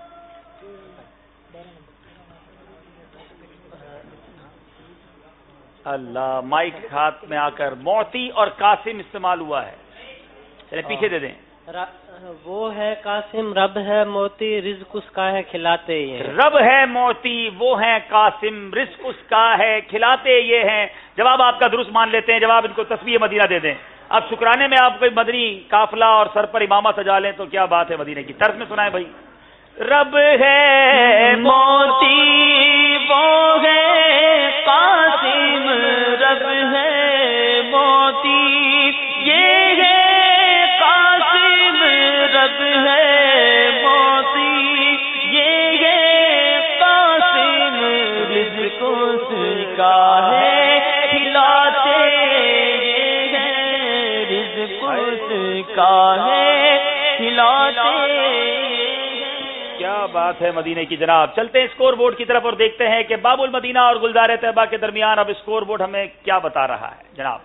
अल्लाह, माइक हाथ में आकर मोती और कासिम इस्तेमाल हुआ है। चले पीछे दे दें। वो है कासिम, रब है मोती, रिज़्क उसका है खिलाते ये। रब है मोती, वो है कासिम, रिज़्क उसका है खिलाते ये हैं। जवाब आपका दुरुस्त मान लेते हैं। जवाब इनको तस्बीह मदीना दे दें। अब शुक्राने में आप कोई मदनी काफिला और सर पर इमामा सजा लें तो क्या बात है मदीने की। तर्ज में सुनाए भाई। रब है मोती, वो है कासिम, रब है मोती, ये है कासिम, रब है मोती, ये है कासिम, रिज़्क उसका है खिलाते ये है, रिज़्क उसका है खिलाते। क्या बात है मदीने की जनाब। चलते हैं स्कोर बोर्ड की तरफ और देखते हैं कि बाबुल मदीना और गुलजार तैयबा के दरमियान अब स्कोर बोर्ड हमें क्या बता रहा है जनाब।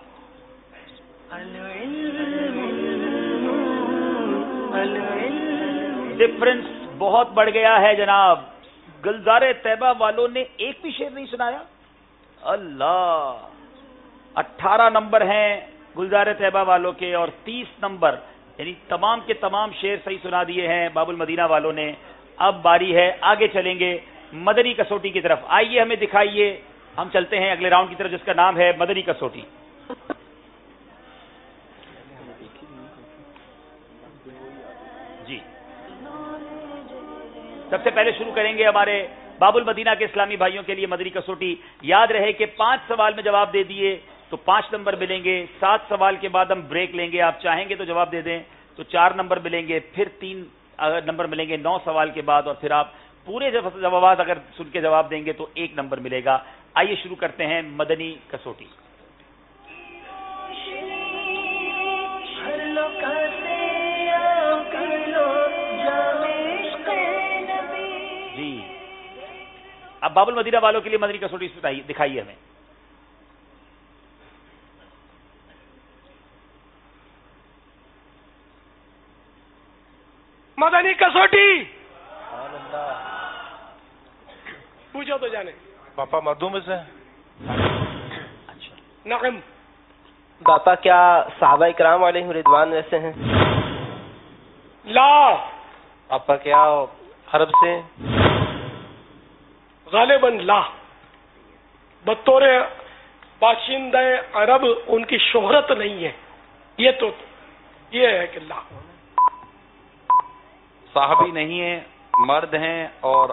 डिफरेंस बहुत बढ़ गया है जनाब। गुलजार तैयबा वालों ने एक भी शेर नहीं सुनाया। अल्लाह, 18 नंबर हैं गुलजार तैयबा वालों के और 30 नंबर یعنی تمام کے تمام شعر صحیح سنا دیے ہیں باب المدینہ والوں نے. اب باری ہے آگے چلیں گے مدنی کسوٹی کی طرف. آئیے ہمیں دکھائیے, ہم چلتے ہیں اگلے راؤنڈ کی طرف جس کا نام ہے مدنی کسوٹی. جی سب سے پہلے شروع کریں گے ہمارے باب المدینہ کے اسلامی بھائیوں کے لیے مدنی کسوٹی. یاد رہے کہ 5 سوال میں جواب دے دیے تو 5 نمبر ملیں گے. 7 سوال کے بعد ہم بریک لیں گے, آپ چاہیں گے تو جواب دے دیں تو 4 نمبر ملیں گے, پھر 3 نمبر ملیں گے 9 سوال کے بعد, اور پھر آپ پورے جوابات اگر سن کے جواب دیں گے تو 1 نمبر ملے گا. آئیے شروع کرتے ہیں مدنی کسوٹی. جی اب باب المدینہ والوں کے لیے مدنی کسوٹی دکھائیے ہمیں. مدنی کسوٹی پوچھو تو جانے. باپا مردوں میں سے. نعم. باپا کیا صحابہ کرام علیہم رضوان ویسے ہیں؟ لا. باپا کیا عرب سے؟ غالباً لا. بطور باشندہ عرب ان کی شہرت نہیں ہے. یہ ہے کہ لا. صحابی نہیں ہیں, مرد ہیں اور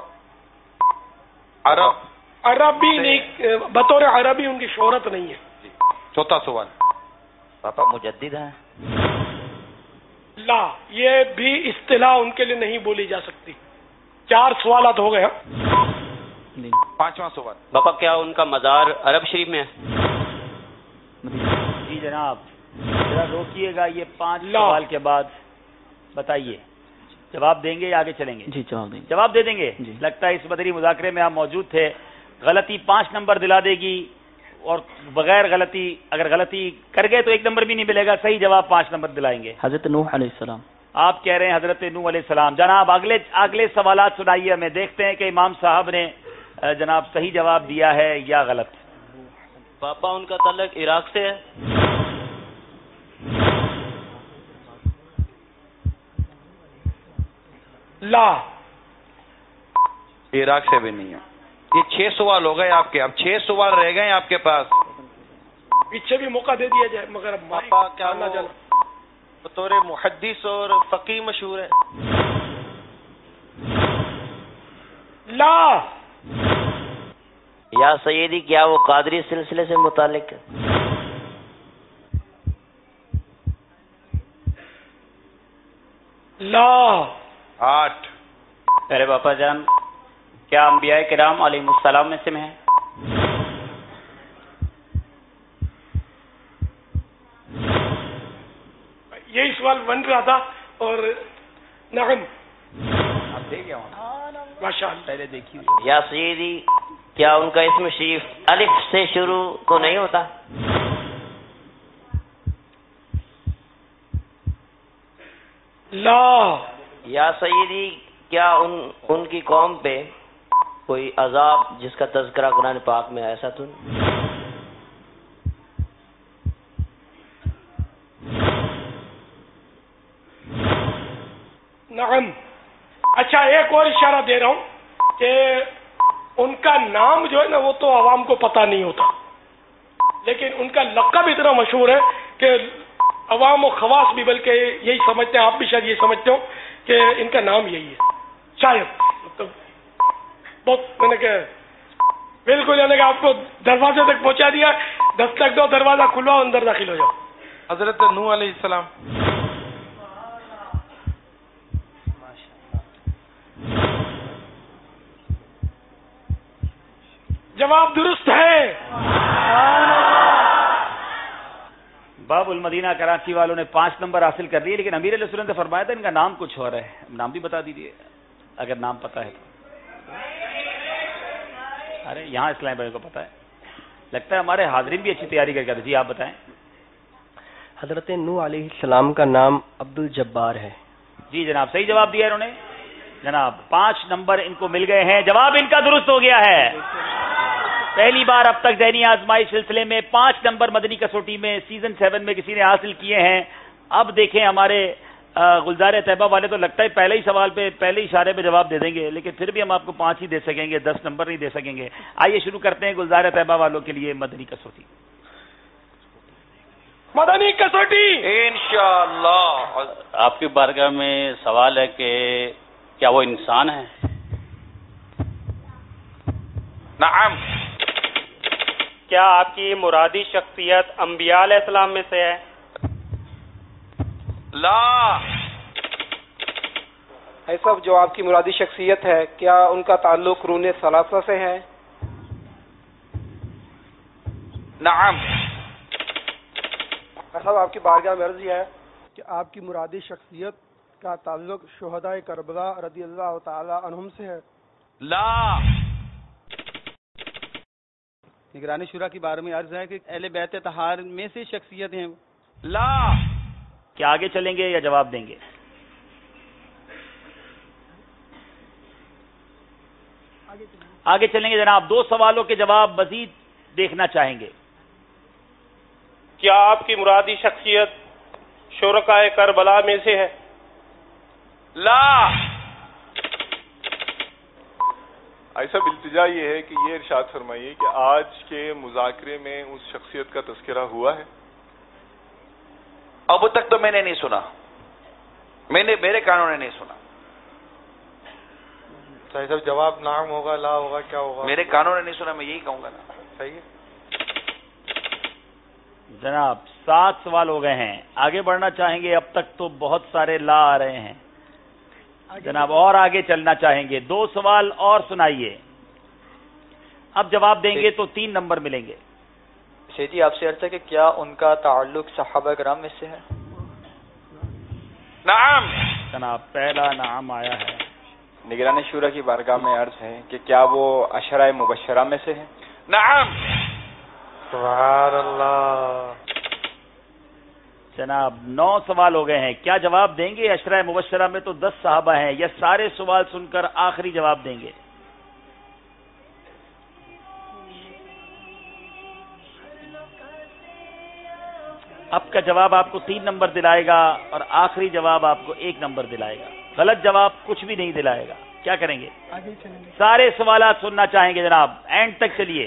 عربی نہیں, بطور عربی ان کی شہرت نہیں ہے. جی. چوتھا سوال. پاپا مجدد ہیں؟ لا, یہ بھی اصطلاح ان کے لیے نہیں بولی جا سکتی. 4 سوالات ہو گئے. 5واں سوال. باپا کیا ان کا مزار عرب شریف میں ہے؟ جی جناب ذرا روکیے گا, یہ 5 سوال کے بعد بتائیے جواب دیں گے یا آگے چلیں گے؟ جی جواب دیں گے. جواب دے دیں گے. جی. لگتا ہے اس مدنی مذاکرے میں آپ موجود تھے. غلطی 5 نمبر دلا دے گی, اور بغیر غلطی اگر غلطی کر گئے تو 1 نمبر بھی نہیں ملے گا. صحیح جواب 5 نمبر دلائیں گے. حضرت نوح علیہ السلام. آپ کہہ رہے ہیں حضرت نوح علیہ السلام. جناب اگلے سوالات سنائیے ہمیں, دیکھتے ہیں کہ امام صاحب نے جناب صحیح جواب دیا ہے یا غلط. پاپا ان کا تعلق عراق سے ہے؟ لا. عراق سے بھی نہیں ہے. یہ 6 سوال ہو گئے آپ کے, اب 6 سوال رہ گئے آپ کے پاس. پیچھے بھی موقع دے دیا جائے مگر پاپا کیا بطور محدث اور فقیہ مشہور ہے؟ لا. یا سیدی کیا وہ قادری سلسلے سے متعلق ہے؟ لا. 8. ارے باپا جان کیا انبیاء کرام علیہ السلام میں سے ہیں؟ یہی سوال بن رہا تھا. اور نعم آپ دیکھ گیا ماشاء اللہ. پہلے دیکھیے. یا سیدی کیا ان کا اسم شریف الف سے شروع تو نہیں ہوتا؟ لا. یا سیدی کیا ان کی قوم پہ کوئی عذاب جس کا تذکرہ قرآن پاک میں ایسا تو نہیں؟ نعم. اچھا ایک اور اشارہ دے رہا ہوں کہ ان کا نام جو ہے نا وہ تو عوام کو پتہ نہیں ہوتا, لیکن ان کا لقب اتنا مشہور ہے کہ عوام و خواص بھی بلکہ یہی سمجھتے ہیں, آپ بھی شاید یہ سمجھتے ہو کہ ان کا نام یہی ہے شاید. بہت میں نے کہ بالکل یعنی کہ آپ کو دروازے تک پہنچا دیا. دستک دو, دروازہ کھلواؤ, اندر داخل ہو جاؤ. حضرت نوح علیہ السلام. جواب درست ہے. باب المدینہ کراچی والوں نے 5 نمبر حاصل کر لیے, لیکن امیر علیہ السلام نے فرمایا تھا ان کا نام کچھ اور ہے. نام بھی بتا دیجیے اگر نام پتا ہے تو. ارے یہاں اسلام بھائی کو پتا ہے, لگتا ہے ہمارے حاضرین بھی اچھی تیاری کر کے. جی آپ بتائیں. حضرت نوح علیہ السلام کا نام عبد الجبار ہے. جی جناب صحیح جواب دیا انہوں نے. جناب 5 نمبر ان کو مل گئے ہیں. جواب ان کا درست ہو گیا ہے. پہلی بار اب تک ذہنی آزمائش سلسلے میں 5 نمبر مدنی کسوٹی میں سیزن 7 میں کسی نے حاصل کیے ہیں. اب دیکھیں ہمارے گلزار طیبہ والے تو لگتا ہے پہلے ہی سوال پہ پہلے اشارے پہ جواب دے دیں گے، لیکن پھر بھی ہم آپ کو 5 ہی دے سکیں گے، 10 نمبر نہیں دے سکیں گے۔ آئیے شروع کرتے ہیں گلزار طیبہ والوں کے لیے مدنی کسوٹی۔ مدنی کسوٹی انشاءاللہ۔ آپ کی بارگاہ میں سوال ہے کہ کیا وہ انسان ہے؟ نعم۔ کیا آپ کی مرادی شخصیت انبیاء علیہ السلام میں سے ہے؟ لا۔ ایسا جو آپ کی مرادی شخصیت ہے کیا ان کا تعلق قرون ثلاثہ سے ہے؟ نعم۔ صاحب آپ کی بارگاہ میں عرض یہ ہے کہ آپ کی مرادی شخصیت کا تعلق شہداء کربلا رضی اللہ تعالی عنہم سے ہے؟ لا۔ نگرانی شورا کی بارے میں عرض ہے کہ اہل بیت طہار میں سے شخصیت ہیں؟ لا۔ کیا آگے چلیں گے یا جواب دیں گے؟ آگے چلیں گے جناب۔ 2 سوالوں کے جواب مزید دیکھنا چاہیں گے۔ کیا آپ کی مرادی شخصیت شرکاء کربلا میں سے ہے؟ لا۔ ایسا التجا یہ ہے کہ یہ ارشاد فرمائیے کہ آج کے مذاکرے میں اس شخصیت کا تذکرہ ہوا ہے؟ اب تک تو میں نے نہیں سنا، میرے کانوں نے نہیں سنا۔ صحیح صاحب جواب نعم ہوگا، لا ہوگا، کیا ہوگا؟ میرے کانوں نے نہیں سنا، میں یہی کہوں گا نا۔ صحیح ہے جناب 7 سوال ہو گئے ہیں، آگے بڑھنا چاہیں گے؟ اب تک تو بہت سارے لا آ رہے ہیں جناب، اور آگے چلنا چاہیں گے؟ 2 سوال اور سنائیے، اب جواب دیں گے تو 3 نمبر ملیں گے۔ سیدھی آپ سے عرض ہے کہ کیا ان کا تعلق صحابہ کرام میں سے ہے؟ نعم۔ جناب پہلا نعم آیا ہے۔ نگران شورا کی بارگاہ میں عرض ہے کہ کیا وہ عشرہ مبشرہ میں سے ہیں؟ نعم۔ سبحان اللہ۔ جناب 9 سوال ہو گئے ہیں، کیا جواب دیں گے؟ عشرہ مبشرہ میں تو 10 صحابہ ہیں، یا سارے سوال سن کر آخری جواب دیں گے؟ اب کا جواب آپ کو 3 نمبر دلائے گا اور آخری جواب آپ کو 1 نمبر دلائے گا، غلط جواب کچھ بھی نہیں دلائے گا۔ کیا کریں گے؟ سارے سوالات سننا چاہیں گے جناب، اینڈ تک چلیے۔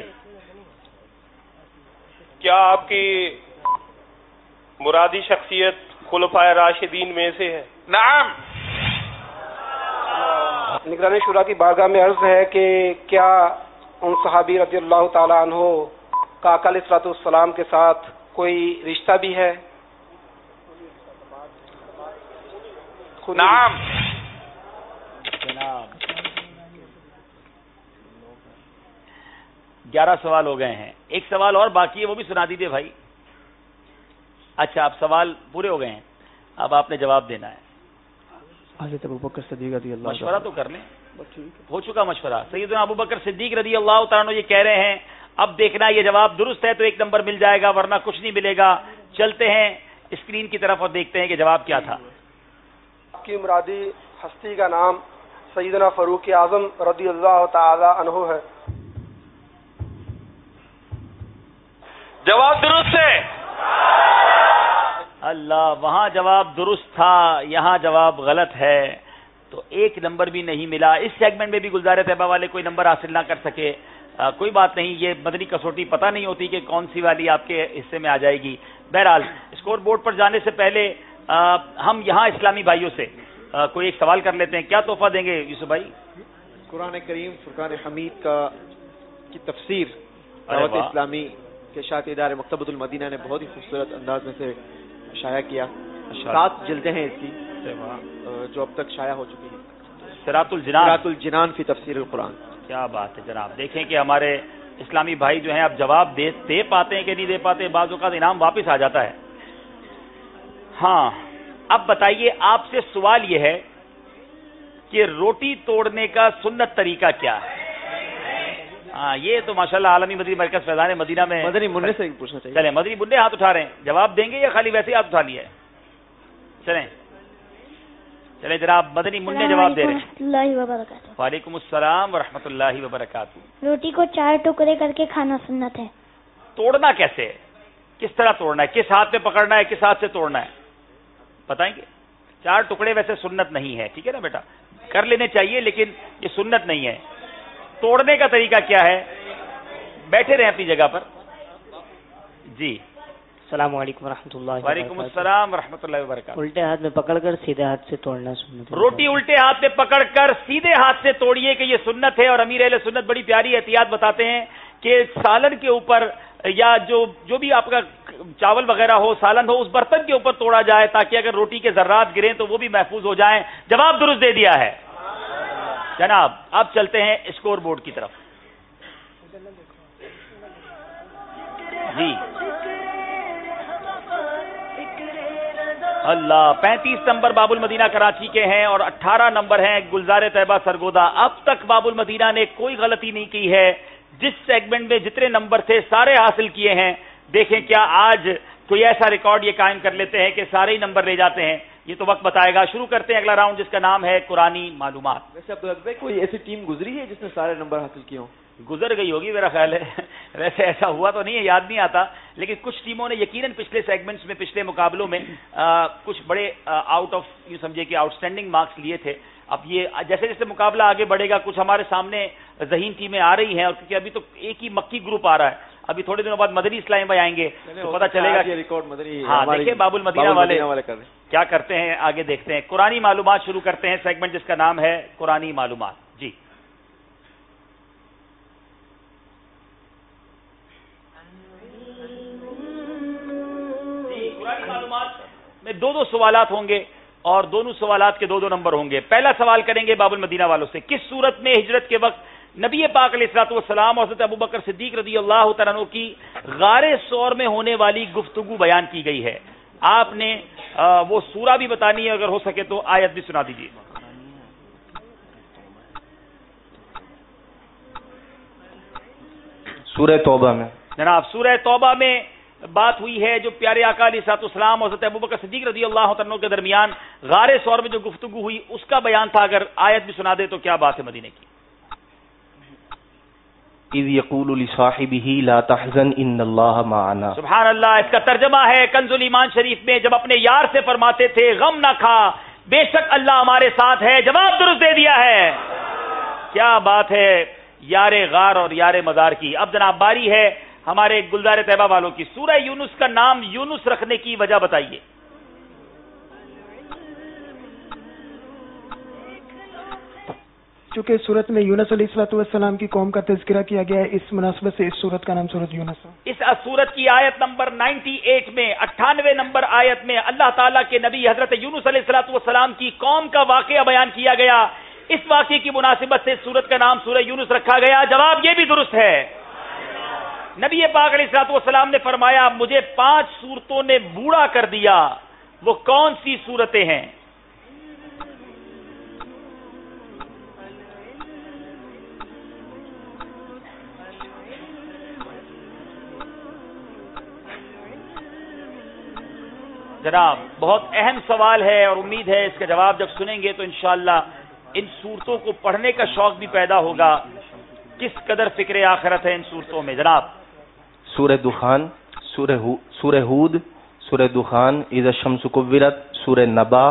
کیا آپ کی مرادی شخصیت خلفائے راشدین میں سے ہے؟ نعم۔ نگران شورا کی بارگاہ میں عرض ہے کہ کیا ان صحابی رضی اللہ تعالی عنہ کا آقا علیہ الصلوۃ والسلام کے ساتھ کوئی رشتہ بھی ہے؟ نعم۔ جناب 11 سوال ہو گئے ہیں، 1 سوال اور باقی ہے، وہ بھی سنا دیجیے بھائی۔ اچھا اب سوال پورے ہو گئے ہیں، اب آپ نے جواب دینا ہے۔ حضرت ابوبکر صدیق رضی اللہ مشورہ تو کر لیں، ہو چکا مشورہ۔ سیدنا ابوبکر صدیق رضی اللہ تعالیٰ یہ کہہ رہے ہیں، اب دیکھنا یہ جواب درست ہے تو 1 نمبر مل جائے گا، ورنہ کچھ نہیں ملے گا۔ چلتے ہیں اسکرین کی طرف اور دیکھتے ہیں کہ جواب کیا تھا۔ آپ کی مرادی ہستی کا نام سیدنا فاروق اعظم رضی اللہ تعالی عنہ ہے؟ جواب درست ہے۔ اللہ، وہاں جواب درست تھا، یہاں جواب غلط ہے، تو 1 نمبر بھی نہیں ملا۔ اس سیگمنٹ میں بھی گلزار طیبہ والے کوئی نمبر حاصل نہ کر سکے، کوئی بات نہیں، یہ مدنی کسوٹی پتہ نہیں ہوتی کہ کون سی والی آپ کے حصے میں آ جائے گی۔ بہرحال اسکور بورڈ پر جانے سے پہلے ہم یہاں اسلامی بھائیوں سے کوئی ایک سوال کر لیتے ہیں۔ کیا تحفہ دیں گے یوسف بھائی؟ قرآن کریم فرقان حمید کی تفسیر دعوت اسلامی کے اشاعتی ادارے مکتبۃ المدینہ نے بہت ہی خوبصورت انداز میں سے شائع کیا۔ 7 جلدیں ہیں اس کی جو اب تک شائع ہو چکی ہیں۔ صراط الجنان، صراط الجنان فی تفسیر القرآن۔ کیا بات ہے جناب، دیکھیں کہ ہمارے اسلامی بھائی جو ہیں اب جواب دے پاتے ہیں کہ نہیں دے پاتے، بعض اوقات انعام واپس آ جاتا ہے۔ ہاں اب بتائیے، آپ سے سوال یہ ہے کہ روٹی توڑنے کا سنت طریقہ کیا ہے؟ ہاں یہ تو ماشاءاللہ عالمی مدنی مرکز فیضان مدینہ میں مدنی منع سے پوچھنا چاہیے۔ چلیں مدنی منع ہاتھ اٹھا رہے ہیں، جواب دیں گے یا خالی ویسے ہی ہاتھ اٹھا لیا ہے؟ چلیں جناب، مدنی منع جواب دے رہے ہیں۔ اللہ وبرکاتہ۔ وعلیکم السلام ورحمۃ اللہ وبرکاتہ۔ روٹی کو 4 ٹکڑے کر کے کھانا سنت ہے۔ توڑنا کیسے ہے؟ کس طرح توڑنا ہے؟ کس ہاتھ پہ پکڑنا ہے؟ کس ہاتھ سے توڑنا ہے؟ بتائیں گے؟ 4 ٹکڑے ویسے سنت نہیں ہے، ٹھیک ہے نا بیٹا، کر لینے چاہیے لیکن یہ سنت نہیں ہے. توڑنے کا طریقہ کیا ہے؟ بیٹھے رہیں اپنی جگہ پر. جی السلام علیکم ورحمۃ اللہ. وعلیکم السلام ورحمۃ اللہ وبرکاتہ. الٹے ہاتھ میں پکڑ کر سیدھے ہاتھ سے توڑنا سنت ہے. روٹی الٹے ہاتھ میں پکڑ کر سیدھے ہاتھ سے توڑیے کہ یہ سنت ہے. اور امیر اہل سنت بڑی پیاری احتیاط بتاتے ہیں کہ سالن کے اوپر یا جو بھی آپ کا چاول وغیرہ ہو، سالن ہو، اس برتن کے اوپر توڑا جائے تاکہ اگر روٹی کے ذرات گریں تو وہ بھی محفوظ ہو جائیں. جواب درست دے دیا ہے جناب. اب چلتے ہیں اسکور بورڈ کی طرف. جی اللہ 35 نمبر باب المدینہ کراچی کے ہیں اور 18 نمبر ہیں گلزار طیبہ سرگودا. اب تک باب المدینہ نے کوئی غلطی نہیں کی ہے. جس سیگمنٹ میں جتنے نمبر تھے سارے حاصل کیے ہیں. دیکھیں کیا آج کوئی ایسا ریکارڈ یہ قائم کر لیتے ہیں کہ سارے ہی نمبر لے جاتے ہیں. یہ تو وقت بتائے گا. شروع کرتے ہیں اگلا راؤنڈ جس کا نام ہے قرآنی معلومات. ویسے عبدالحق بھائی کوئی ایسی ٹیم گزری ہے جس نے سارے نمبر حاصل کیے ہوں؟ گزر گئی ہوگی میرا خیال ہے. ویسے ایسا ہوا تو نہیں ہے، یاد نہیں آتا، لیکن کچھ ٹیموں نے یقیناً پچھلے سیگمنٹس میں پچھلے مقابلوں میں کچھ بڑے آؤٹ آف یوں سمجھے کہ آؤٹ اسٹینڈنگ مارکس لیے تھے. اب یہ جیسے جیسے مقابلہ آگے بڑھے گا کچھ ہمارے سامنے ذہین ٹیمیں آ رہی ہیں. اور کیونکہ ابھی تو ایک ہی مکی گروپ آ رہا ہے، ابھی تھوڑے دنوں بعد مدنی اسلامی بھائی آئیں گے تو پتہ چلے گا. ہاں دیکھیں باب المدینہ والے کیا کرتے ہیں، آگے دیکھتے ہیں. قرآنی معلومات شروع کرتے ہیں سیگمنٹ جس کا نام ہے قرآنی معلومات. جی قرآنی معلومات میں 2 سوالات ہوں گے اور دونوں سوالات کے 2 نمبر ہوں گے. پہلا سوال کریں گے باب المدینہ والوں سے. کس صورت میں ہجرت کے وقت نبی پاک علیہ الصلوۃ والسلام اور حضرت ابوبکر صدیق رضی اللہ تعالیٰ عنہ کی غار ثور میں ہونے والی گفتگو بیان کی گئی ہے؟ آپ نے وہ سورہ بھی بتانی ہے، اگر ہو سکے تو آیت بھی سنا دیجیے. سورہ توبہ میں جناب سورہ توبہ میں بات ہوئی ہے جو پیارے آقا علیہ الصلوۃ والسلام اور حضرت ابوبکر صدیق رضی اللہ تعالیٰ عنہ کے درمیان غار ثور میں جو گفتگو ہوئی اس کا بیان تھا. اگر آیت بھی سنا دے تو کیا بات ہے مدینے کی. اذ یقول لصاحبہ لا تحزن ان اللہ معنا. سبحان اللہ. اس کا ترجمہ ہے کنز الایمان شریف میں جب اپنے یار سے فرماتے تھے غم نہ کھا، بے شک اللہ ہمارے ساتھ ہے. جواب درست دے دیا ہے. کیا بات ہے یار غار اور یار مزار کی. اب جناب باری ہے ہمارے گلزار طیبہ والوں کی. سورہ یونس کا نام یونس رکھنے کی وجہ بتائیے. چونکہ سورت میں یونس علیہ الصلوۃ والسلام کی قوم کا تذکرہ کیا گیا ہے، اس مناسبت سے اس سورت کا نام سورت یونس ہے. اس سورت کی آیت نمبر 98 میں 98 نمبر آیت میں اللہ تعالیٰ کے نبی حضرت یونس علیہ الصلوۃ والسلام کی قوم کا واقعہ بیان کیا گیا. اس واقعے کی مناسبت سے سورت کا نام سورہ یونس رکھا گیا. جواب یہ بھی درست ہے. نبی پاک علیہ الصلوۃ والسلام نے فرمایا مجھے 5 صورتوں نے بوڑھا کر دیا. وہ کون سی صورتیں ہیں؟ جناب بہت اہم سوال ہے اور امید ہے اس کا جواب جب سنیں گے تو انشاءاللہ ان صورتوں کو پڑھنے کا شوق بھی پیدا ہوگا. کس قدر فکر آخرت ہے ان صورتوں میں. جناب سورہ دخان، سورہ ہود، سورہ دخان، اذا الشمس کورت، سورہ نبا،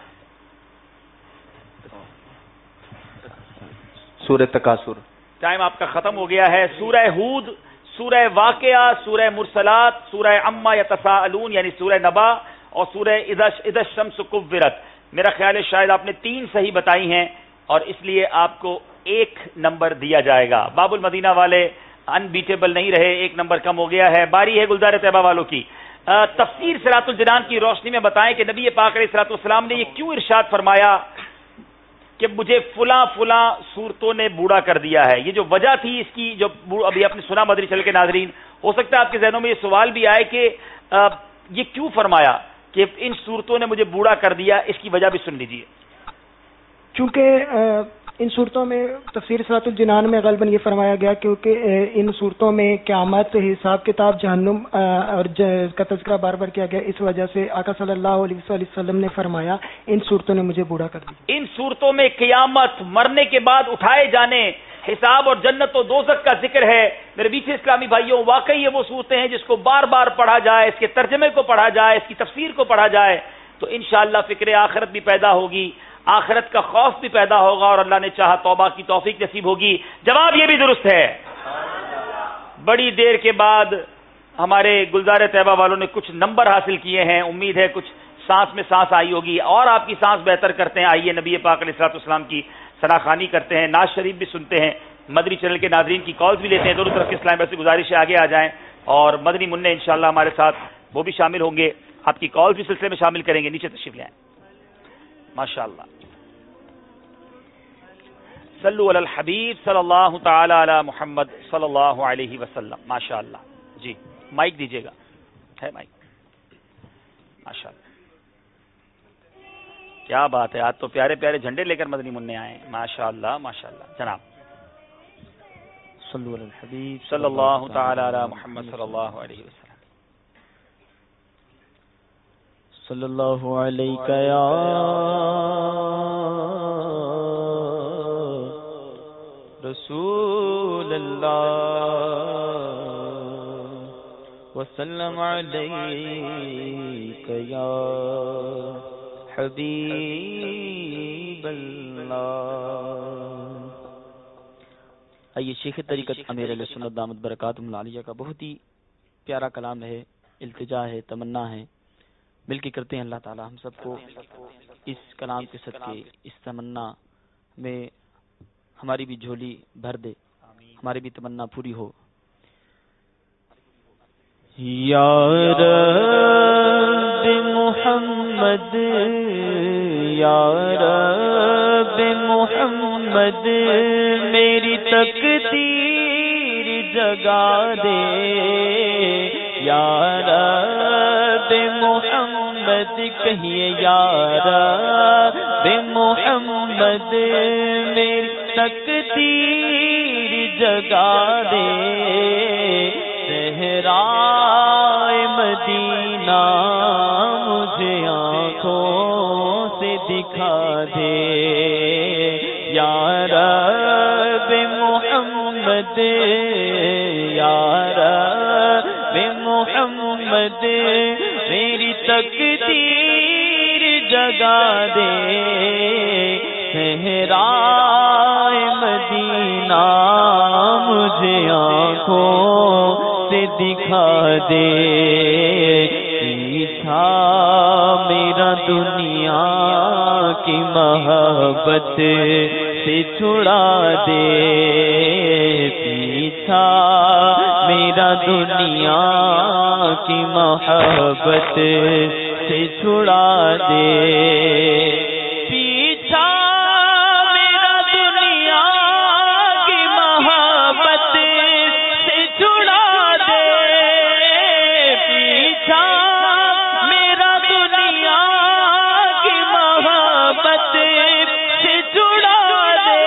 سورہ تکاثر. ٹائم آپ کا ختم ہو گیا ہے. سورہ ہود، سورہ واقعہ، سورہ مرسلات، سورہ عما یتساءلون یعنی سورہ نبا اور سورہ اذا الشمس کورت. میرا خیال ہے شاید آپ نے 3 صحیح بتائی ہیں اور اس لیے آپ کو 1 نمبر دیا جائے گا. باب المدینہ والے ان بیٹیبل نہیں رہے، 1 نمبر کم ہو گیا ہے. باری ہے گلزار طیبہ والوں کی. تفسیر صراط الجنان کی روشنی میں بتائیں کہ نبی پاک علیہ الصلوۃ والسلام نے یہ کیوں ارشاد فرمایا کہ مجھے فلاں فلاں صورتوں نے بوڑھا کر دیا ہے. یہ جو وجہ تھی اس کی جو ابھی آپ نے سنا مدنی چینل کے ناظرین، ہو سکتا ہے آپ کے ذہنوں میں یہ سوال بھی آئے کہ یہ کیوں فرمایا کہ ان صورتوں نے مجھے بوڑھا کر دیا. اس کی وجہ بھی سن لیجیے. چونکہ ان صورتوں میں تفسیر صراط الجنان میں غالباً یہ فرمایا گیا کیونکہ ان صورتوں میں قیامت، حساب کتاب، جہنم اور کا تذکرہ بار بار کیا گیا. اس وجہ سے آقا صلی اللہ علیہ وسلم نے فرمایا ان صورتوں نے مجھے بوڑھا کر دیا. ان صورتوں میں قیامت، مرنے کے بعد اٹھائے جانے، حساب اور جنت و دوزخ کا ذکر ہے. میرے بیچ اسلامی بھائیوں، واقعی یہ وہ صورتیں ہیں جس کو بار بار پڑھا جائے، اس کے ترجمے کو پڑھا جائے، اس کی تفسیر کو پڑھا جائے تو انشاءاللہ فکر آخرت بھی پیدا ہوگی، آخرت کا خوف بھی پیدا ہوگا، اور اللہ نے چاہا توبہ کی توفیق نصیب ہوگی۔ جواب یہ بھی درست ہے۔ بڑی دیر کے بعد ہمارے گلزار طیبہ والوں نے کچھ نمبر حاصل کیے ہیں، امید ہے کچھ سانس میں سانس آئی ہوگی، اور آپ کی سانس بہتر کرتے ہیں۔ آئیے نبی پاک علیہ الصلوۃ والسلام کی ثناخوانی کرتے ہیں، ناز شریف بھی سنتے ہیں، مدنی چینل کے ناظرین کی کالز بھی لیتے ہیں۔ دونوں طرف کے اسلام سے گزارش ہے آگے آ جائیں، اور مدنی منع انشاءاللہ ہمارے ساتھ وہ بھی شامل ہوں گے، آپ کی کالز بھی سلسلے میں شامل کریں گے۔ نیچے تشریف لے آئیں۔ ماشاءاللہ، صلو علی الحبیب صلی اللہ تعالی علی محمد صلی اللہ علیہ وسلم۔ ماشاءاللہ، جی مائک دیجیے گا، ہے مائک؟ ماشاءاللہ، کیا بات ہے، آج تو پیارے پیارے جھنڈے لے کر مدنی منع آئے ہیں۔ ماشاءاللہ ماشاءاللہ، جناب صلو علی الحبیب صلی اللہ تعالی علی محمد صلی اللہ علیہ وسلم۔ صلی اللہ علیہ یا رسول اللہ وسلم علیک یا حبیب اللہ۔ آئیے شیخ طریقت امیر علیہ سنت دامت برکاتہم العالیہ کا بہت ہی پیارا کلام ہے، التجا ہے، تمنا ہے، مل کے کرتے ہیں۔ اللہ تعالی ہم سب کو اس کلام کے صدقے، اس تمنا میں ہماری بھی جھولی بھر دے، ہماری بھی تمنا پوری ہو۔ یا رب محمد، یا رب محمد، میری تقدیر جگا دے، یا رب محمد، کہیے یا رب محمد، میری تقدیر جگا دے، صحرائے مدینہ مجھے آنکھوں سے دکھا دے، یا رب محمد، یا رب محمد، میری تقدیر جگا دے، صحرائے مدینہ مجھے آنکھوں سے دکھا دے، پیچھا میرا دنیا کی محبت سے چھڑا دے، پیچھا میرا دنیا کی محبت سے چھڑا دے، پیچھا میرا دنیا کی محبت سے چھڑا دے، پیچھا میرا دنیا کی محبت سے چھڑا دے،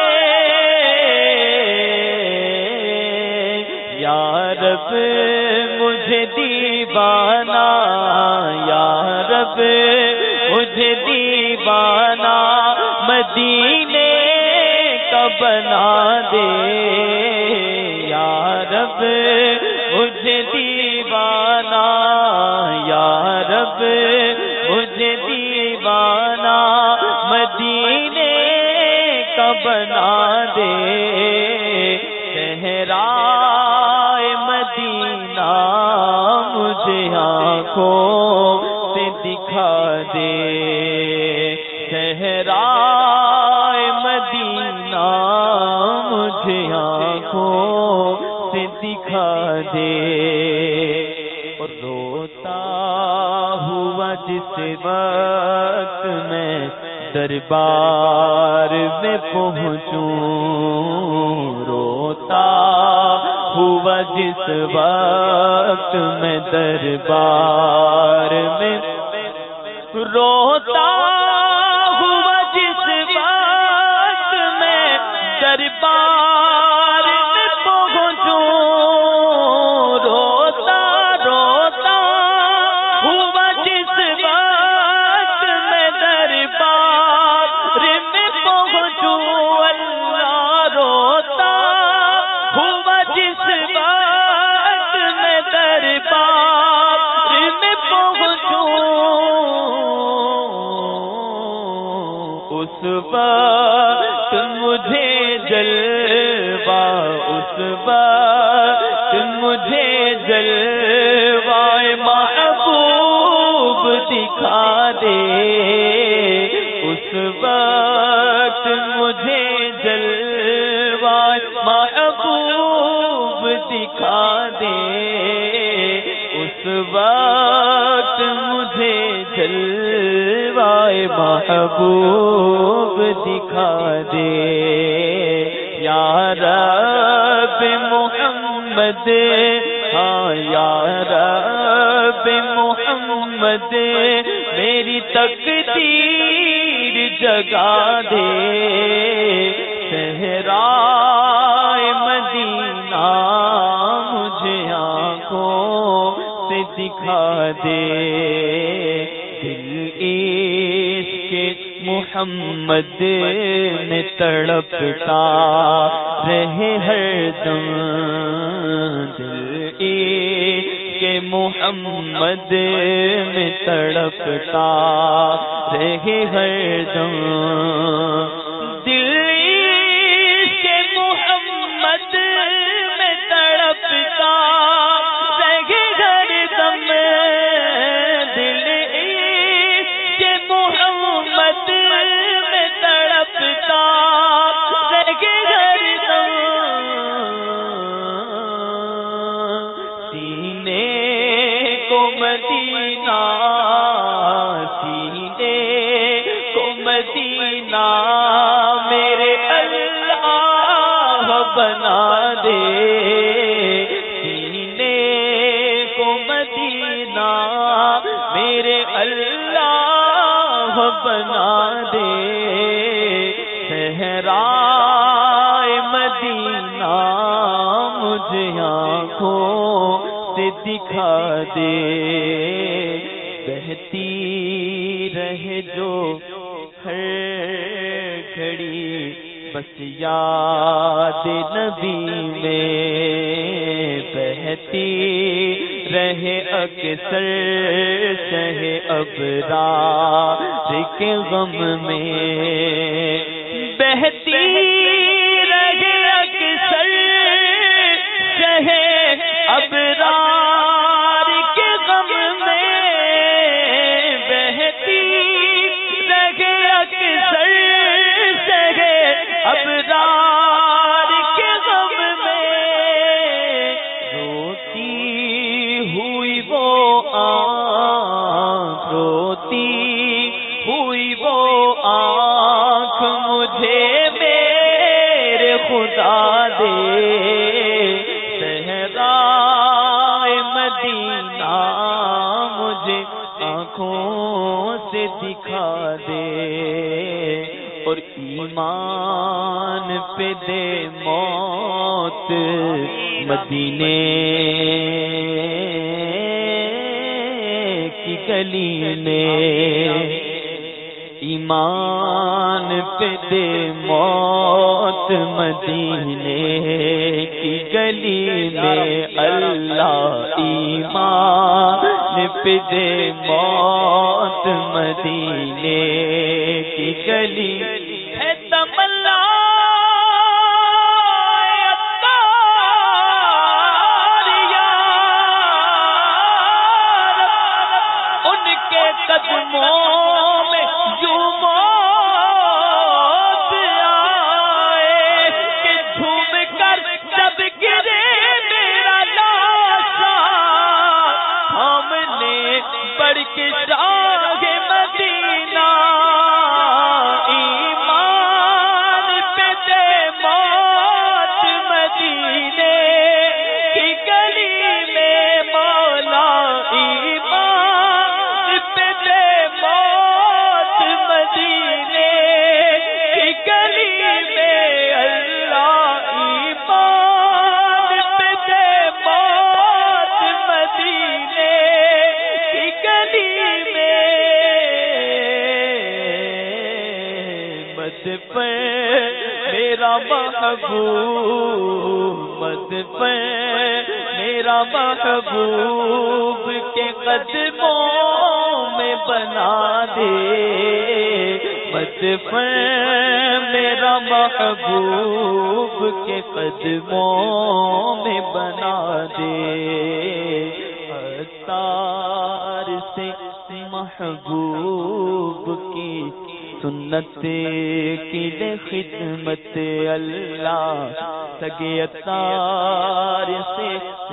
یا رب مجھے دیوانہ، یا رب مجھے دیوانہ مدینے کا بنا دے، یا رب مجھے دیوانہ، یا رب مجھے دیوانہ مدینے کا بنا دے، صحرائے مدینہ مجھے آنکھوں سے دکھا دے، صحرائے مدینہ مجھے آنکھوں سے دکھا دے، اور روتا ہوا جس وقت میں دربار میں پہنچوں، روتا ہوا جس وقت میں دربار میں، روتا ہوا جس وقت میں دربار میں پہنچوں، روتا روتا ہوا جس وقت میں دربار میں پہنچوں، اللہ روتا ہوا جس وقت میں دربار میں پہنچوں، وقت مجھے جلوہ، اس وقت مجھے جلوہ محبوب دکھا دے، اس وقت مجھے جلوہ محبوب دکھا دے، اس وقت مجھے جلوہ محبوب دکھا دے۔ یا رب محمد، ہاں یا رب محمد، میری تقدیر جگا دے، صحرائے مدینہ مجھے آنکھوں سے دکھا دے، دل عشق محمد میں تڑپتا رہے ہر دم، دل عشق محمد میں تڑپتا رہے ہر دم، دل عشق محمد میں تڑپتا رہے ہر دم، دل عشق محمد میں تڑپتا رہے ہر دم، سینے کو مدینہ، سینے کو مدینہ میرے اللہ بنا دے، سینے کو مدینہ میرے اللہ بنا دے، صحرائے مدینہ مجھے آنکھوں سے دکھا دے، بہتی رہے جو ہر گھڑی بس یاد نبی میں، بہتی رہے اکثر شہ ابرار کے غم میں، بہتی رہے اکثر شہ ابرار کے غم میں، بہتی رہے اکثر شہ ابرار کے غم میں، روتی ہوئی وہ آنکھ، روتی ہوئی وہ آنکھ مجھے میرے خدا دے، صحرائے مدینہ مجھے آنکھوں سے دکھا دے، اور ایمان پہ دے موت مدینے کی گلی میں، ایمان پہ دے موت مدینے کی گلی میں، اللہ ایمان پہ دے موت مدینے کی گلی ہے، تمنا قدموں میں یوں موت آئے کہ جھوم کر جب گرے میرا لاشا، ہم نے بڑھ کے شاہ مدینہ، ایمان مد پہ میرا محبوب کے قدموں میں بنا دے، مد پہ میرا محبوب کے قدموں میں بنا دے، عطار سے محبوب کی سنت کی خدمت اللہ، سگے عطار سے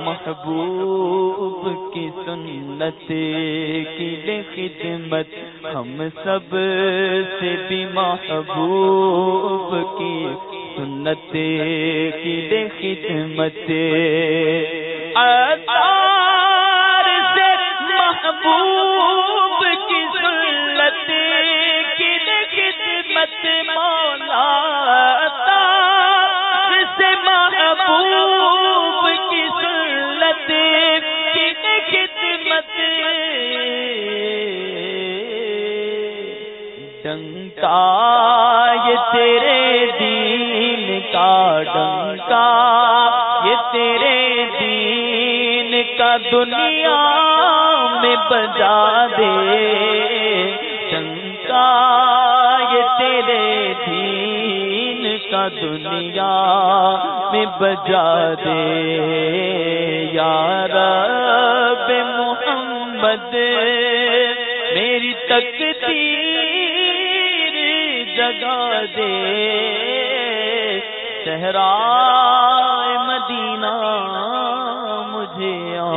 محبوب کی سنت کی خدمت، ہم سب سے بھی محبوب کی سنت کی خدمت، عطار سے محبوب کی سنت کی خدمت، مولا عطار سے محبوب کی سنت کی خدمت، ڈنکا یہ تیرے دین کا ڈنکا، یہ تیرے دین کا دنیا میں بجا دے، ڈنکا یہ تیرے دین کا دنیا میں بجا دے، یا رب محمد میری تقدیر جگا دے، صحرا مدینہ مجھے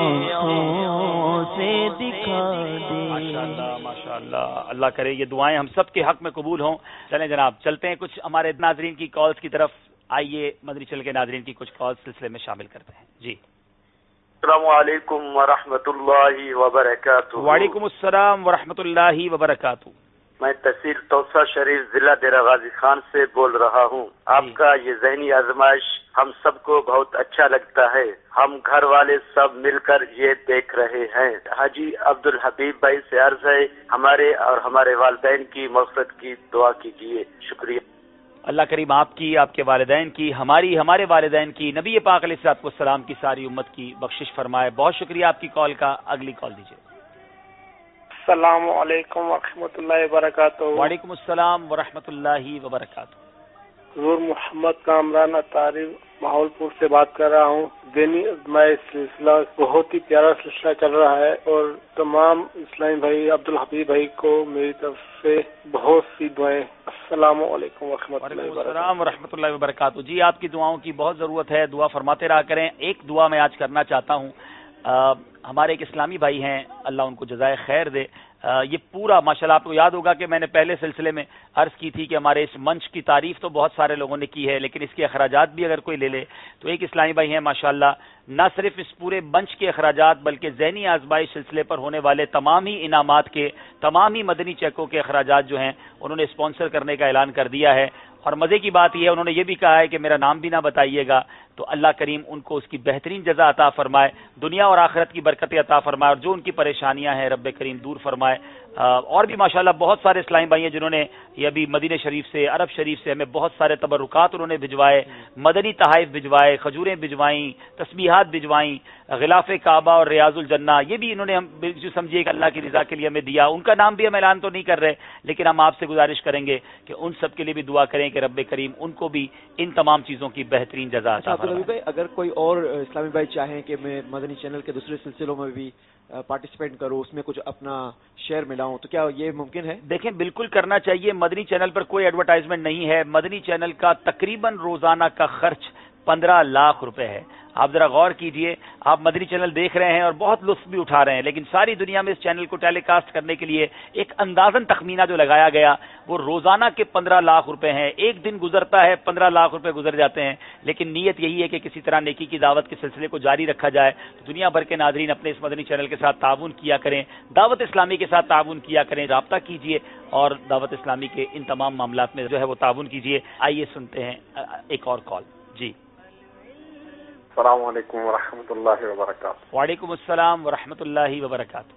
آنکھوں سے دکھا دے۔ ماشاءاللہ، اللہ کرے یہ دعائیں ہم سب کے حق میں قبول ہوں۔ چلیں جناب، چلتے ہیں کچھ ہمارے ناظرین کی کالز کی طرف۔ آئیے مدنی چینل کے ناظرین کی کچھ کالز سلسلے میں شامل کرتے ہیں۔ جی السلام علیکم ورحمۃ اللہ وبرکاتہ۔ وعلیکم السلام ورحمۃ اللہ وبرکاتہ۔ میں تحصیل توسا شریف ضلع ڈیرہ غازی خان سے بول رہا ہوں۔ آپ کا یہ ذہنی آزمائش ہم سب کو بہت اچھا لگتا ہے، ہم گھر والے سب مل کر یہ دیکھ رہے ہیں۔ حاجی عبد الحبیب بھائی سے عرض ہے ہمارے اور ہمارے والدین کی مغفرت کی دعا کیجیے، شکریہ۔ اللہ کریم آپ کی، آپ کے والدین کی، ہمارے والدین کی، نبی پاک علیہ الصلوۃ والسلام کی، ساری امت کی بخشش فرمائے۔ بہت شکریہ آپ کی کال کا۔ اگلی کال دیجیے۔ السلام علیکم ورحمۃ اللہ وبرکاتہ۔ وعلیکم السلام ورحمۃ اللہ وبرکاتہ۔ حضور محمد کامران اطاری بہاول پور سے بات کر رہا ہوں۔ دینی آزمائش سلسلہ بہت ہی پیارا سلسلہ چل رہا ہے اور تمام اسلامی بھائی عبد الحبیب بھائی کو میری طرف سے بہت سی دعائیں۔ السلام علیکم ورحمۃ اللہ وبرکاتہ۔ السلام ورحمۃ اللہ وبرکاتہ۔ جی آپ کی دعاؤں کی بہت ضرورت ہے، دعا فرماتے رہا کریں۔ ایک دعا میں آج کرنا چاہتا ہوں، ہمارے ایک اسلامی بھائی ہیں، اللہ ان کو جزائے خیر دے۔ یہ پورا ماشاءاللہ آپ کو یاد ہوگا کہ میں نے پہلے سلسلے میں عرض کی تھی کہ ہمارے اس منچ کی تعریف تو بہت سارے لوگوں نے کی ہے، لیکن اس کے اخراجات بھی اگر کوئی لے لے تو ایک اسلامی بھائی ہیں ماشاءاللہ، نہ صرف اس پورے منچ کے اخراجات بلکہ ذہنی آزمائش سلسلے پر ہونے والے تمام ہی انعامات کے، تمام ہی مدنی چیکوں کے اخراجات جو ہیں انہوں نے اسپانسر کرنے کا اعلان کر دیا ہے۔ اور مزے کی بات یہ ہے انہوں نے یہ بھی کہا ہے کہ میرا نام بھی نہ بتائیے گا، تو اللہ کریم ان کو اس کی بہترین جزا عطا فرمائے، دنیا اور آخرت کی برکتیں عطا فرمائے، اور جو ان کی پریشانیاں ہیں رب کریم دور فرمائے۔ اور بھی ماشاءاللہ بہت سارے اسلامی بھائی ہیں جنہوں نے یہ ابھی مدینہ شریف سے، عرب شریف سے ہمیں بہت سارے تبرکات انہوں نے بھجوائے، مدنی تحائف بھجوائے، کھجوریں بھجوائیں، تسبیحات بھجوائیں، غلاف کعبہ اور ریاض الجنہ، یہ بھی انہوں نے ہم جو سمجھیے کہ اللہ کی رضا کے لیے ہمیں دیا۔ ان کا نام بھی ہم اعلان تو نہیں کر رہے، لیکن ہم آپ سے گزارش کریں گے کہ ان سب کے لیے بھی دعا کریں کہ رب کریم ان کو بھی ان تمام چیزوں کی بہترین جزا عطا فرمائے۔ بھائی اگر کوئی اور اسلامی بھائی چاہیں کہ میں مدنی چینل کے دوسرے سلسلوں میں بھی پارٹیسپیٹ کروں، اس میں کچھ اپنا شیئر ملاؤں، تو کیا یہ ممکن ہے؟ دیکھیں بالکل کرنا چاہیے۔ مدنی چینل پر کوئی ایڈورٹائزمنٹ نہیں ہے، مدنی چینل کا تقریباً روزانہ کا خرچ 15 لاکھ روپے ہے۔ آپ ذرا غور کیجئے، آپ مدنی چینل دیکھ رہے ہیں اور بہت لطف بھی اٹھا رہے ہیں، لیکن ساری دنیا میں اس چینل کو ٹیلی کاسٹ کرنے کے لیے ایک اندازاً تخمینہ جو لگایا گیا وہ روزانہ کے 15 لاکھ روپے ہیں۔ ایک دن گزرتا ہے 15 لاکھ روپے گزر جاتے ہیں، لیکن نیت یہی ہے کہ کسی طرح نیکی کی دعوت کے سلسلے کو جاری رکھا جائے۔ تو دنیا بھر کے ناظرین اپنے اس مدنی چینل کے ساتھ تعاون کیا کریں، دعوت اسلامی کے ساتھ تعاون کیا کریں، رابطہ کیجئے اور دعوت اسلامی کے ان تمام معاملات میں جو ہے وہ تعاون کیجئے۔ آئیے سنتے ہیں ایک اور کال۔ جی السلام علیکم ورحمۃ اللہ وبرکاتہ۔ وعلیکم السلام ورحمۃ اللہ وبرکاتہ۔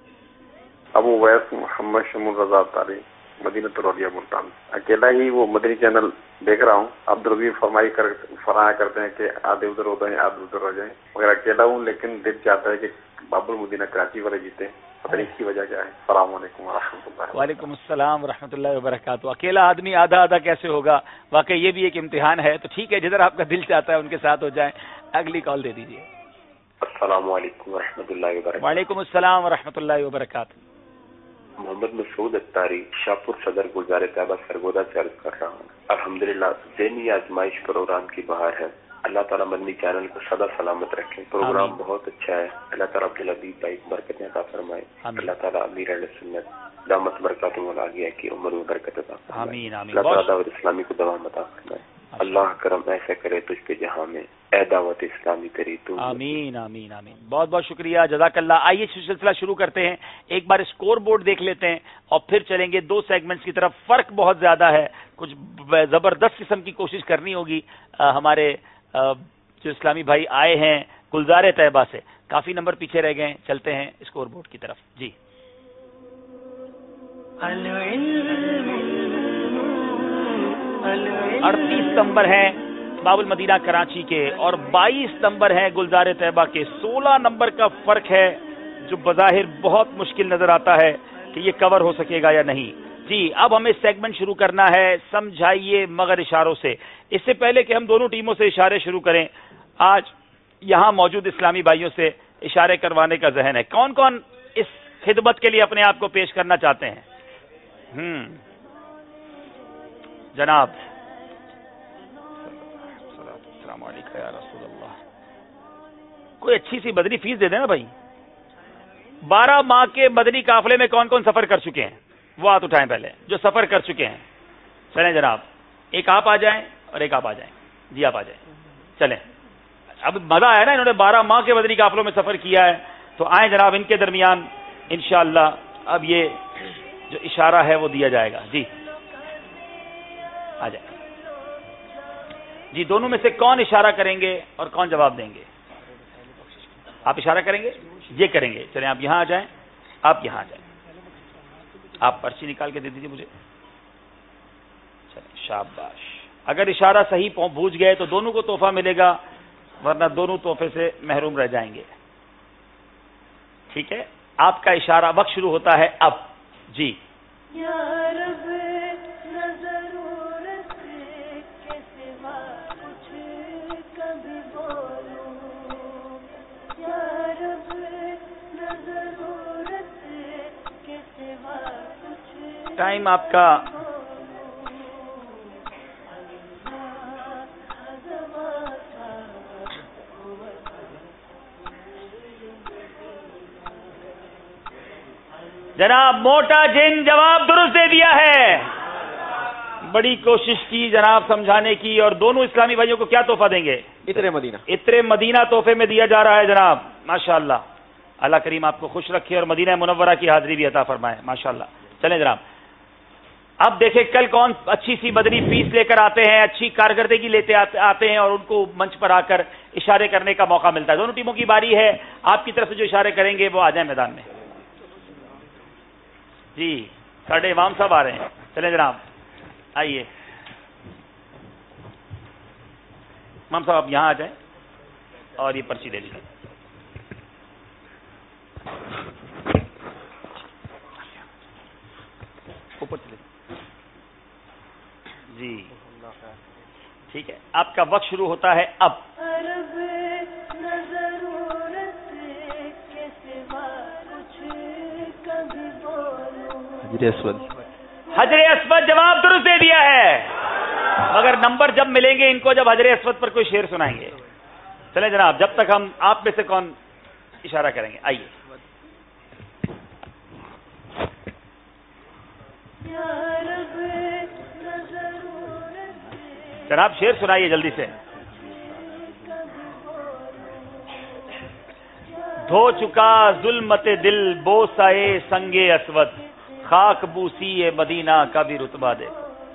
ابو ویس محمد شمول رضا تاری، مدینہ الاولیاء ملتان۔ اکیلا ہی وہ مدنی چینل देख रहा हूँ। अब्दुल फरमाया करते हैं कि आधे उधर हो जाए आधे उधर हो जाए, मगर अकेला हूँ, लेकिन दिल चाहता है कि बाबुल मदीना कराची वाले जीते। पता नहीं इसकी वजह क्या है। अस्सलाम वालेकुम रहमतुल्लाह। वालेकुम अस्सलाम रहमतुल्लाहि व बरकातहू। अकेला आदमी आधा आधा कैसे होगा, वाकई ये भी एक इम्तिहान है। तो ठीक है, जिधर आपका दिल चाहता है उनके साथ हो जाए। अगली कॉल दे दीजिए। अस्सलाम वालेकुम रहमतुल्लाहि व बरकातहू। वालेकुम अस्सलाम व रहमतुल्लाहि व बरकातहू। मोहम्मद मसूद अत्तारी, शाहपुर सदर गुलजार तैयबा सरगोदा से अर्ज कर रहा हूँ। अल्हम्दुलिल्लाह ज़हनी आजमाइश प्रोग्राम की बहार है। अल्लाह ताला मदनी चैनल को सदा सलामत रखे। प्रोग्राम बहुत अच्छा है। अल्लाह ताला अब्दुल हबीब भाई बरकत अता फरमाए। अल्लाह ताला अमीर अहले सुन्नत दामत बरकातुहु वल आलिया की उम्र में बरकत अता फरमाए। आमीन आमीन। अल्लाह ताला दावत इस्लामी को दवाम अता फरमाए। अल्लाह करम ऐसे करे तुझ पे जहां में ए दावत इस्लामी तेरी तू। आमीन आमीन आमीन। बहुत बहुत शुक्रिया, जज़ाकल्लाह। आइए सिलसिला शुरू करते हैं। एक बार स्कोर बोर्ड देख लेते हैं और फिर चलेंगे दो सेगमेंट्स की तरफ। फर्क बहुत ज्यादा है, कुछ जबरदस्त किस्म की कोशिश करनी होगी। हमारे जो इस्लामी भाई आए हैं गुलजार तैयबा से, काफी नंबर पीछे रह गए। चलते हैं स्कोर बोर्ड की तरफ। जी 38 नंबर है बाबुल मदीना कराची के और 22 नंबर है गुलजार तैयबा के। 16 नंबर का फर्क है, जो बज़ाहिर बहुत मुश्किल नजर आता है कि ये कवर हो सकेगा या नहीं। जी अब हमें सेगमेंट शुरू करना है, समझाइए मगर इशारों से। इससे पहले कि हम दोनों टीमों से इशारे शुरू करें, आज यहां मौजूद इस्लामी भाइयों से इशारे करवाने का जहन है। कौन कौन इस खिदमत के लिए अपने आप को पेश करना चाहते हैं? जनाब या रसूल अल्लाह, कोई अच्छी सी मदनी फीस दे देना भाई। 12 माह के मदनी काफले में कौन कौन सफर कर चुके हैं, वो हाथ उठाएं पहले जो सफर कर चुके हैं। चलें जनाब, एक आप आ जाएं और एक आप आ जाएं। जी आप आ जाएं, चलें। अब मजा आया ना, इन्होंने 12 माह के मदनी काफलों में सफर किया है, तो आए जनाब, इनके दरमियान इंशाअल्लाह अब ये जो इशारा है वो दिया जाएगा। जी आ जाए। जी दोनों में से कौन इशारा करेंगे और कौन जवाब देंगे? आप इशारा करेंगे, ये करेंगे। चलें आप यहां आ जाएं, आप यहां आ जाएं। आप पर्ची निकाल के दे दीजिए मुझे। चलें शाबाश। अगर इशारा सही बूझ गए तो दोनों को तोहफा मिलेगा, वरना दोनों तोहफे से महरूम रह जाएंगे। ठीक है, आपका इशारा वक्त शुरू होता है अब। जी टाइम आपका जनाब मोटा जिन जवाब दुरुस्त दे दिया है। बड़ी कोशिश की जनाब समझाने की। और दोनों इस्लामी भाइयों को क्या तोहफा देंगे? इत्रे मदीना। इत्रे मदीना तोहफे में दिया जा रहा है जनाब। माशाअल्लाह, अल्लाह करीम आपको खुश रखे और मदीना मुनव्वरा की हाजिरी भी अता फरमाए। माशाअल्लाह। चलें जनाब, अब देखें कल कौन अच्छी सी मदनी फीस लेकर आते हैं, अच्छी कारकर्दगी लेते आते हैं और उनको मंच पर आकर इशारे करने का मौका मिलता है। दोनों टीमों की बारी है। आपकी तरफ से जो इशारे करेंगे वो आ जाए मैदान में। जी साढ़े इमाम साहब आ रहे हैं। चलें जनाब, आइए इमाम साहब आप यहां आ जाएं और ये पर्ची दे लीजिए। ऊपर चले जी, ठीक है। आपका वक्त शुरू होता है अब। हजरे अस्वद जवाब दुरुस्त दे दिया है, मगर नंबर जब मिलेंगे इनको जब हजरे अस्वद पर कोई शेर सुनाएंगे। चले जनाब, जब तक हम आप में से कौन इशारा करेंगे? आइए जनाब, शेर सुनाइए जल्दी से। धो चुका जुल्मते दिल बोसाए संगे अस्वद, खाक बूसी मदीना का भी रुतबा दे।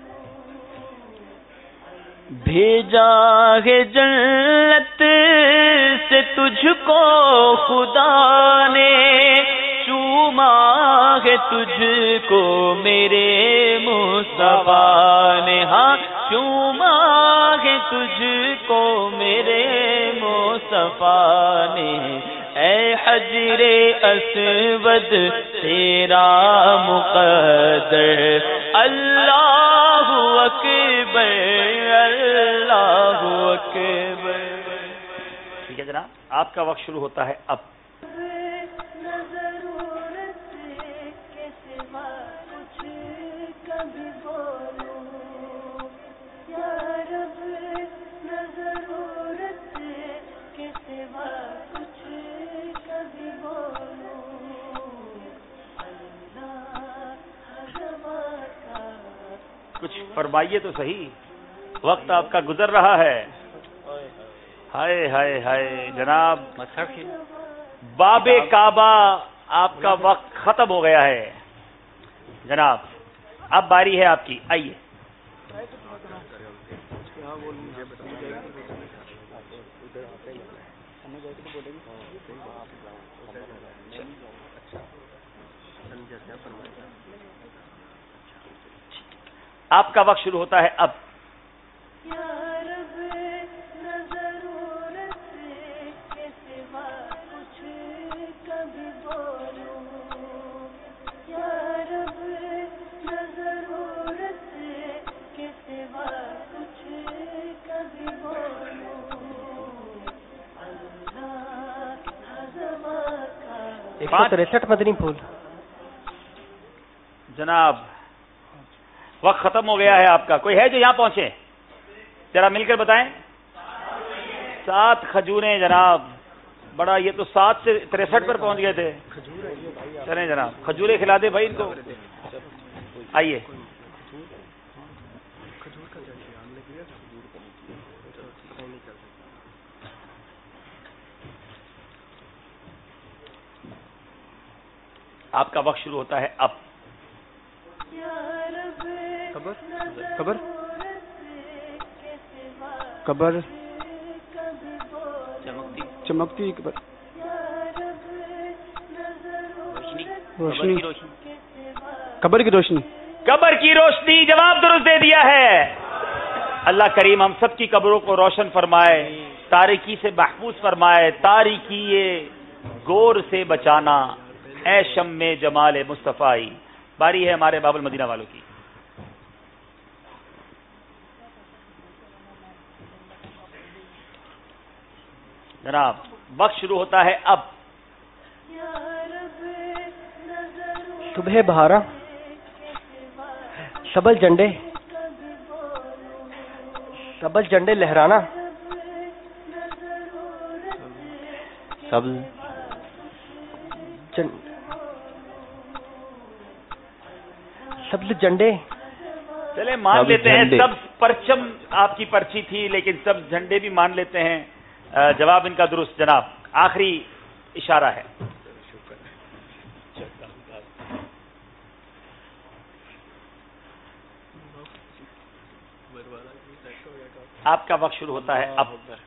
भेजा है जन्नत से तुझको खुदा ने, चूमा है तुझको मेरे मुस्तफा ने। हाँ چوما ہے تجھ کو میرے مصطفیٰ نے، اے حجر اسود تیرا مقدر، اللہ اکبر اللہ اکبر۔ ٹھیک ہے جناب، آپ کا وقت شروع ہوتا ہے اب۔ کچھ فرمائیے تو صحیح، وقت آپ کا گزر رہا ہے۔ ہائے ہائے ہائے جناب، باب کعبہ آپ کا وقت ختم ہو گیا ہے جناب، اب باری ہے آپ کی، آئیے۔ آپ کا وقت شروع ہوتا ہے اب۔ ایک 163 مدنی پھول جناب، وقت ختم ہو گیا ہے آپ کا۔ کوئی ہے جو یہاں پہنچے؟ ذرا مل کر بتائیں۔ 7 کھجوریں جناب، بڑا، یہ تو 7 سے 63 پر پہنچ گئے تھے۔ چلیں جناب، کھجوریں کھلا دے بھائی ان کو۔ آئیے، آپ کا وقت شروع ہوتا ہے اب۔ قبر قبر قبر چمکتی قبر، روشنی، قبر کی روشنی، قبر کی روشنی، جواب درست دے دیا ہے۔ اللہ کریم ہم سب کی قبروں کو روشن فرمائے، تاریکی سے محفوظ فرمائے، تاریکی گور سے بچانا، اے شم جمال مصطفی۔ باری ہے ہمارے باب المدینہ والوں کی۔ جناب، وقت شروع ہوتا ہے اب۔ صبح بہارا، سبل جھنڈے، سبل جھنڈے لہرانا، سبل سبل جھنڈے، چلے مان لیتے ہیں، سب پرچم آپ کی پرچی تھی، لیکن سب جھنڈے بھی مان لیتے ہیں۔ جواب ان کا درست جناب، آخری اشارہ ہے۔ آپ کا وقت شروع ہوتا ہے اب۔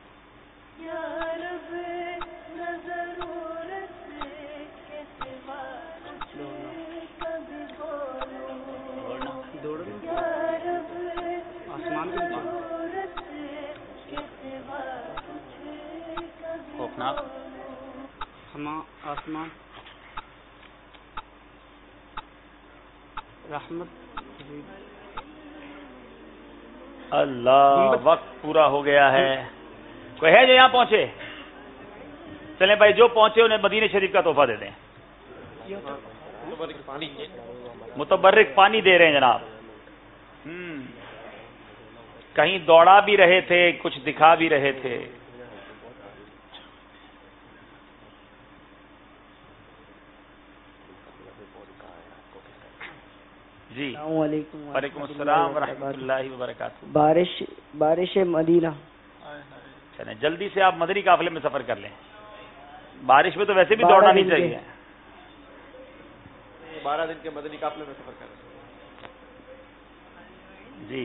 آسمان، رحمت، اللہ، وقت پورا ہو گیا ہے۔ کوئی ہے جو یہاں پہنچے؟ چلیں بھائی، جو پہنچے انہیں مدینہ شریف کا تحفہ دے دیں۔ متبرک پانی دے رہے ہیں جناب۔ کہیں دوڑا بھی رہے تھے، کچھ دکھا بھی رہے تھے۔ جی، السلام علیکم۔ وعلیکم السلام ورحمۃ اللہ وبرکاتہ۔ بارش مدینہ۔ چلیں جلدی سے آپ مدنی قافلے میں سفر کر لیں، بارش میں تو ویسے بھی دوڑنا نہیں چاہیے۔ 12 دن کے مدنی قافلے میں سفر کر لیں۔ جی،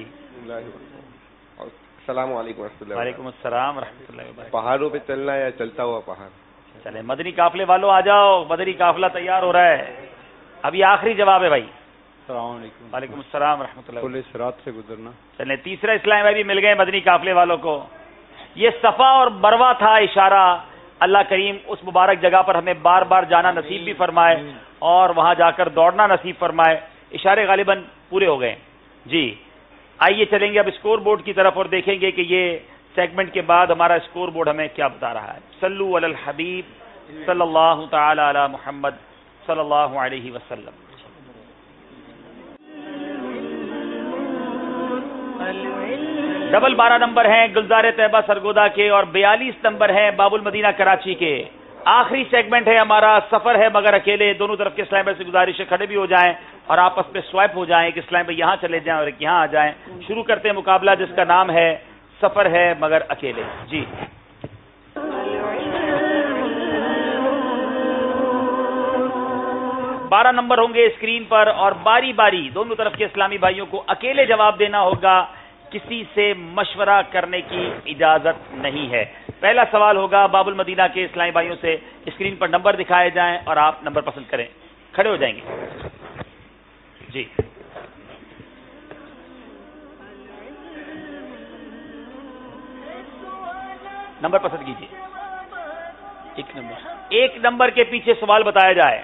السلام علیکم ورحمۃ اللہ۔ وعلیکم السلام ورحمۃ اللہ وبرکاتہ۔ پہاڑوں پہ چلنا یا چلتا ہوا پہاڑ؟ چلیں مدنی قافلے والوں آ جاؤ، مدنی قافلہ تیار ہو رہا ہے۔ ابھی آخری جواب ہے بھائی، السلام علیکم. وعلیکم السلام ورحمۃ اللہ. پل صراط سے گزرنا. چلیں تیسرا اسلام بھائی بھی مل گئے مدنی قافلے والوں کو. یہ صفا اور مروہ تھا اشارہ. اللہ کریم اس مبارک جگہ پر ہمیں بار بار جانا نصیب بھی فرمائے اور وہاں جا کر دوڑنا نصیب فرمائے. اشارے غالباً پورے ہو گئے. جی آئیے چلیں گے اب اسکور بورڈ کی طرف اور دیکھیں گے کہ یہ سیگمنٹ کے بعد ہمارا اسکور بورڈ ہمیں کیا بتا رہا ہے. صلو علی الحبیب صلی اللہ تعالی علی محمد صلی اللہ علیہ وسلم. ڈبل 12 نمبر ہیں گلزار طیبہ سرگودا کے اور 42 نمبر ہیں باب المدینہ کراچی کے. آخری سیگمنٹ ہے ہمارا. سفر ہے مگر اکیلے. دونوں طرف کے اسلام بھائی سے گزارش ہے کھڑے بھی ہو جائیں اور آپس میں سوائپ ہو جائیں کہ اسلام بھائی یہاں چلے جائیں اور ایک یہاں آ جائیں. شروع کرتے ہیں مقابلہ جس کا نام ہے سفر ہے مگر اکیلے. جی 12 نمبر ہوں گے اسکرین پر اور باری باری دونوں طرف کے اسلامی بھائیوں کو اکیلے جواب دینا ہوگا. کسی سے مشورہ کرنے کی اجازت نہیں ہے. پہلا سوال ہوگا باب المدینہ کے اسلامی بھائیوں سے. اسکرین پر نمبر دکھائے جائیں اور آپ نمبر پسند کریں. کھڑے ہو جائیں گے. جی نمبر پسند کیجیے. ایک نمبر کے پیچھے سوال بتایا جائے.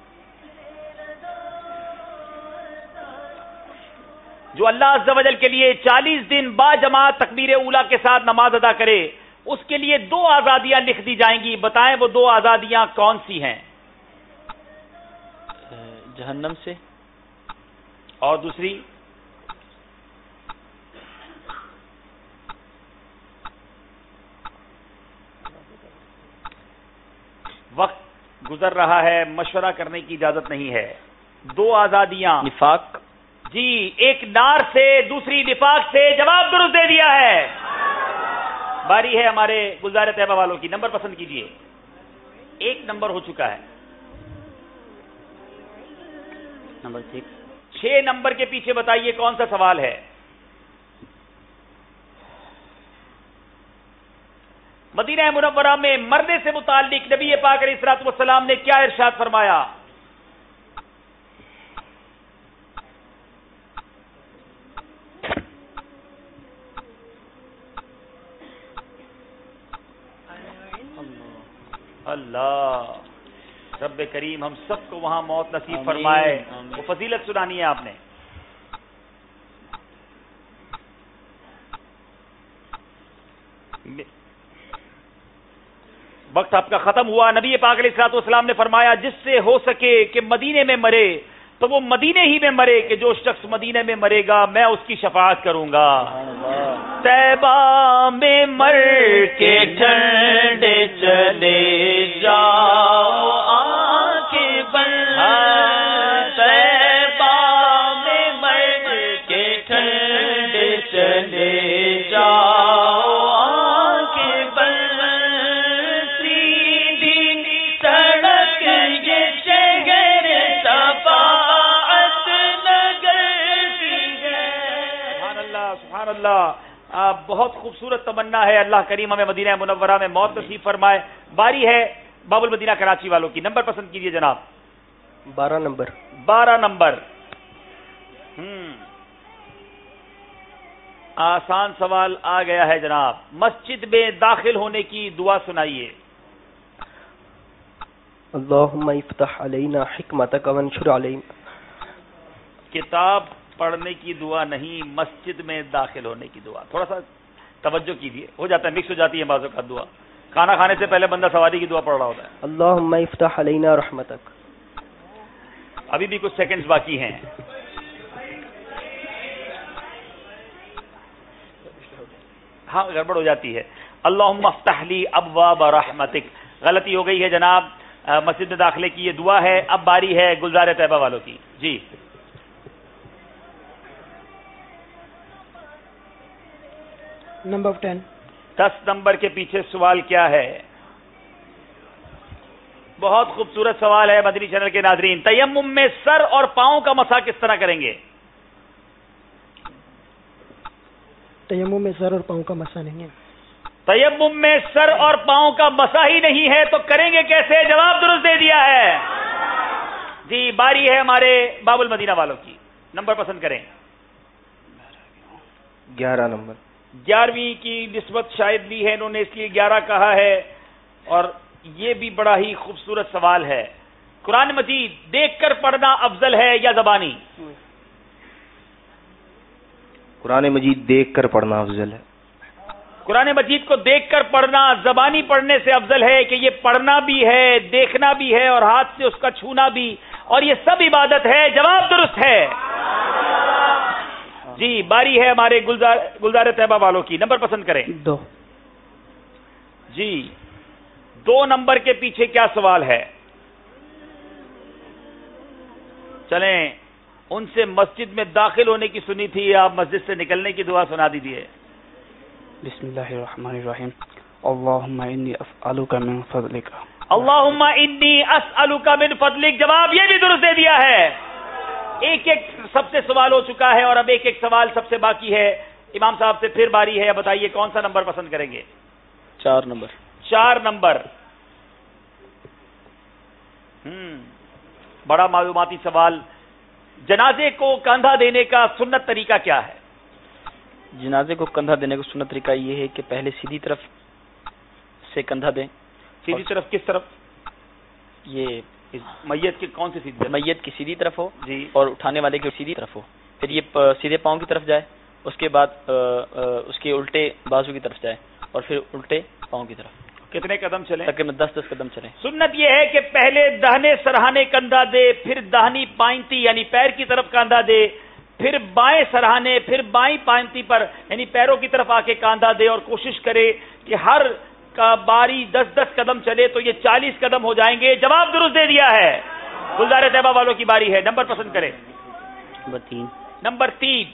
جو اللہ عز و جل کے لیے 40 دن با جماعت تکبیر اولا کے ساتھ نماز ادا کرے اس کے لیے 2 آزادیاں لکھ دی جائیں گی. بتائیں وہ 2 آزادیاں کون سی ہیں؟ جہنم سے اور دوسری وقت گزر رہا ہے مشورہ کرنے کی اجازت نہیں ہے. 2 آزادیاں. نفاق. جی ایک نار سے دوسری نفاق سے. جواب درست دے دیا ہے. باری ہے ہمارے گلزار طیبہ والوں کی. نمبر پسند کیجئے. 1 نمبر ہو چکا ہے. نمبر 6 نمبر کے پیچھے بتائیے کون سا سوال ہے؟ مدینہ منورہ میں مرنے سے متعلق نبی پاک علیہ الصلوۃ والسلام نے کیا ارشاد فرمایا؟ اللہ رب کریم ہم سب کو وہاں موت نصیب فرمائے. وہ فضیلت سنانی ہے آپ نے. وقت آپ کا ختم ہوا. نبی پاک علیہ الصلوۃ والسلام نے فرمایا جس سے ہو سکے کہ مدینے میں مرے تو وہ مدینے ہی میں مرے کہ جو شخص مدینے میں مرے گا میں اس کی شفاعت کروں گا. طیبہ میں مر کے ٹھنڈے چلے جاؤ آنکھیں بند. طیبہ میں مر کے ٹھنڈے چلے جاؤ آنکھیں بند. سیدھی سڑک یہ شہر شفاعت نگر کی ہے. سبحان اللہ سبحان اللہ. بہت خوبصورت تمنا ہے. اللہ کریم ہمیں مدینہ منورہ میں موت نصیب فرمائے. باری ہے باب المدینہ کراچی والوں کی. نمبر پسند کیجئے جناب. 12 نمبر. 12 نمبر. آسان سوال آ گیا ہے جناب. مسجد میں داخل ہونے کی دعا سنائیے. اللہم افتح علینا حکمتک وانشر علینا. کتاب پڑھنے کی دعا نہیں مسجد میں داخل ہونے کی دعا. تھوڑا سا توجہ کیجیے. ہو جاتا ہے مکس ہو جاتی ہے بعض اوقات دعا. کھانا کھانے سے پہلے بندہ سواری کی دعا پڑھ رہا ہوتا ہے. اللہم افتح علینا رحمتک. ابھی بھی کچھ سیکنڈز باقی ہیں. ہاں گڑبڑ ہو جاتی ہے. اللہم افتح لی ابواب رحمتک. غلطی ہو گئی ہے جناب. مسجد میں داخلے کی یہ دعا ہے. اب باری ہے گلزار طیبہ والوں کی. جی نمبر 10. 10 نمبر کے پیچھے سوال کیا ہے؟ بہت خوبصورت سوال ہے مدنی چینل کے ناظرین. تیمم میں سر اور پاؤں کا مسح کس طرح کریں گے؟ تیمم میں سر اور پاؤں کا مسح نہیں ہے. تیمم میں سر اور پاؤں کا مسح ہی نہیں ہے تو کریں گے کیسے؟ جواب درست دے دیا ہے. جی باری ہے ہمارے باب المدینہ والوں کی. نمبر پسند کریں. 11 نمبر. 11ویں کی نسبت شاید لی ہے انہوں نے، اس لیے 11 کہا ہے. اور یہ بھی بڑا ہی خوبصورت سوال ہے. قرآن مجید دیکھ کر پڑھنا افضل ہے یا زبانی؟ قرآن مجید دیکھ کر پڑھنا افضل ہے. قرآن مجید کو دیکھ کر پڑھنا زبانی پڑھنے سے افضل ہے کہ یہ پڑھنا بھی ہے، دیکھنا بھی ہے اور ہاتھ سے اس کا چھونا بھی، اور یہ سب عبادت ہے. جواب درست ہے. جی باری ہے ہمارے گلزار طیبہ والوں کی. نمبر پسند کریں. 2. جی 2 نمبر کے پیچھے کیا سوال ہے؟ چلیں ان سے مسجد میں داخل ہونے کی سنی تھی، آپ مسجد سے نکلنے کی دعا سنا دیجیے. بسم اللہ الرحمن الرحیم. اللہم انی اسألک من فضلک. اللہم انی اسألک من فضلک. جواب یہ بھی درست دے دیا ہے. ایک ایک سب سے سوال ہو چکا ہے اور اب ایک ایک سوال سب سے باقی ہے. امام صاحب سے پھر باری ہے. بتائیے کون سا نمبر پسند کریں گے؟ 4 نمبر. 4 نمبر. بڑا معلوماتی سوال. جنازے کو کاندھا دینے کا سنت طریقہ کیا ہے؟ جنازے کو کندھا دینے کا سنت طریقہ یہ ہے کہ پہلے سیدھی طرف سے کندھا دیں. سیدھی طرف کس طرف؟ یہ میت کی کون سی سیدھی طرف؟ میت کی سیدھی طرف ہو جی، اور اٹھانے والے کی سیدھی طرف ہو. پھر یہ سیدھے پاؤں کی طرف جائے، اس کے بعد اس کے الٹے بازو کی طرف جائے اور پھر الٹے پاؤں کی طرف. کتنے قدم چلیں؟ تقریباً 10 قدم چلیں. سنت یہ ہے کہ پہلے دہنے سرہانے کندھا دے، پھر دہنی پائنتی یعنی پیر کی طرف کاندھا دے، پھر بائیں سرہانے، پھر بائیں پائنتی پر یعنی پیروں کی طرف آ کے کاندھا دے، اور کوشش کرے کہ ہر کا باری 10 قدم چلے تو یہ 40 قدم ہو جائیں گے. جواب درست دے دیا ہے. گلزار طیبہ والوں کی باری ہے. نمبر پسند کریں. نمبر 3.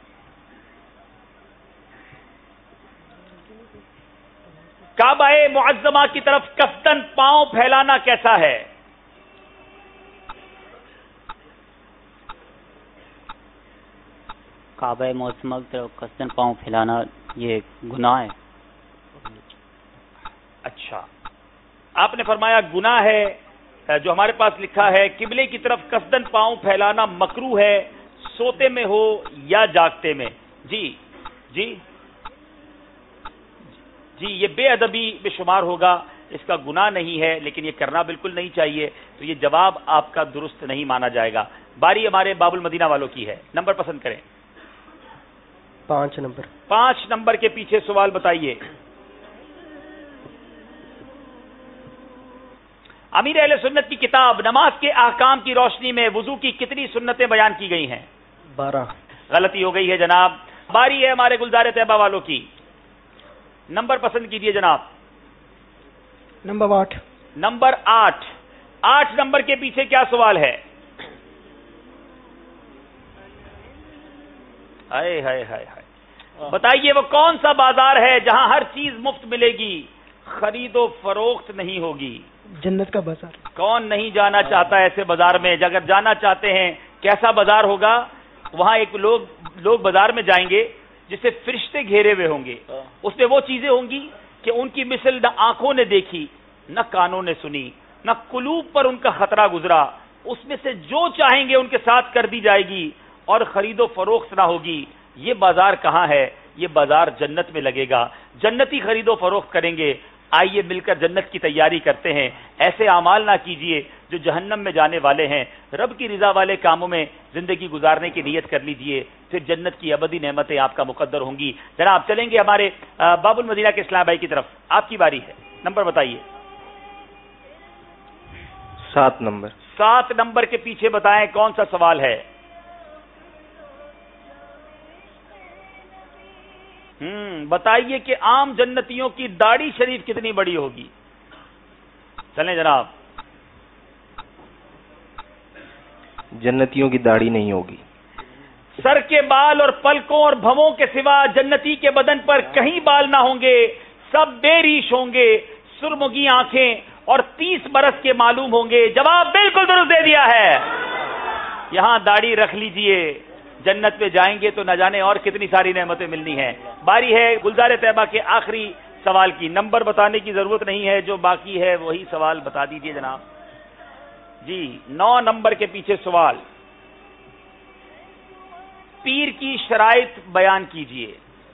کعبہ معظمہ کی طرف کفتن پاؤں پھیلانا کیسا ہے؟ کعبہ معظمہ کی طرف کفتن پاؤں پھیلانا یہ گناہ ہے. اچھا، آپ نے فرمایا گناہ ہے. جو ہمارے پاس لکھا ہے قبلے کی طرف کفتن پاؤں پھیلانا مکروہ ہے، سوتے میں ہو یا جاگتے میں. جی جی جی یہ بے ادبی میں شمار ہوگا، اس کا گناہ نہیں ہے لیکن یہ کرنا بالکل نہیں چاہیے، تو یہ جواب آپ کا درست نہیں مانا جائے گا. باری ہمارے باب المدینہ والوں کی ہے. نمبر پسند کریں. 5 نمبر. 5 نمبر کے پیچھے سوال بتائیے. امیر اہل سنت کی کتاب نماز کے احکام کی روشنی میں وضو کی کتنی سنتیں بیان کی گئی ہیں؟ 12. غلطی ہو گئی ہے جناب. باری ہے ہمارے گلزار طیبہ والوں کی. نمبر پسند کیجئے جناب. نمبر 8. نمبر 8. 8 نمبر کے پیچھے کیا سوال ہے؟ ہائے ہائے ہائے ہائے. بتائیے وہ کون سا بازار ہے جہاں ہر چیز مفت ملے گی، خرید و فروخت نہیں ہوگی؟ جنت کا بازار. کون نہیں جانا چاہتا ایسے بازار میں؟ اگر جانا چاہتے ہیں کیسا بازار ہوگا؟ وہاں ایک لوگ بازار میں جائیں گے جسے فرشتے گھیرے ہوئے ہوں گے، اس میں وہ چیزیں ہوں گی کہ ان کی مثل نہ آنکھوں نے دیکھی، نہ کانوں نے سنی، نہ قلوب پر ان کا خطرہ گزرا. اس میں سے جو چاہیں گے ان کے ساتھ کر دی جائے گی اور خرید و فروخت نہ ہوگی. یہ بازار کہاں ہے؟ یہ بازار جنت میں لگے گا. جنتی خرید و فروخت کریں گے. آئیے مل کر جنت کی تیاری کرتے ہیں. ایسے اعمال نہ کیجئے جو جہنم میں جانے والے ہیں. رب کی رضا والے کاموں میں زندگی گزارنے کی نیت کر لیجئے، پھر جنت کی ابدی نعمتیں آپ کا مقدر ہوں گی. جناب چلیں گے ہمارے باب المدینہ کے اسلام بھائی کی طرف. آپ کی باری ہے. نمبر بتائیے. 7 نمبر. 7 نمبر کے پیچھے بتائیں کون سا سوال ہے؟ بتائیے کہ عام جنتیوں کی داڑھی شریف کتنی بڑی ہوگی؟ چلیں جناب. جنتیوں کی داڑھی نہیں ہوگی. سر کے بال اور پلکوں اور بھووں کے سوا جنتی کے بدن پر کہیں بال نہ ہوں گے، سب بے ریش ہوں گے، سرمگی آنکھیں اور 30 برس کے معلوم ہوں گے. جواب بالکل درست دے دیا ہے. یہاں داڑھی رکھ لیجئے، جنت میں جائیں گے تو نہ جانے اور کتنی ساری نعمتیں ملنی ہیں. باری ہے گلزار طیبہ کے آخری سوال کی. نمبر بتانے کی ضرورت نہیں ہے، جو باقی ہے وہی سوال بتا دیجئے جناب. جی 9 نمبر کے پیچھے سوال. پیر کی شرائط بیان کیجئے.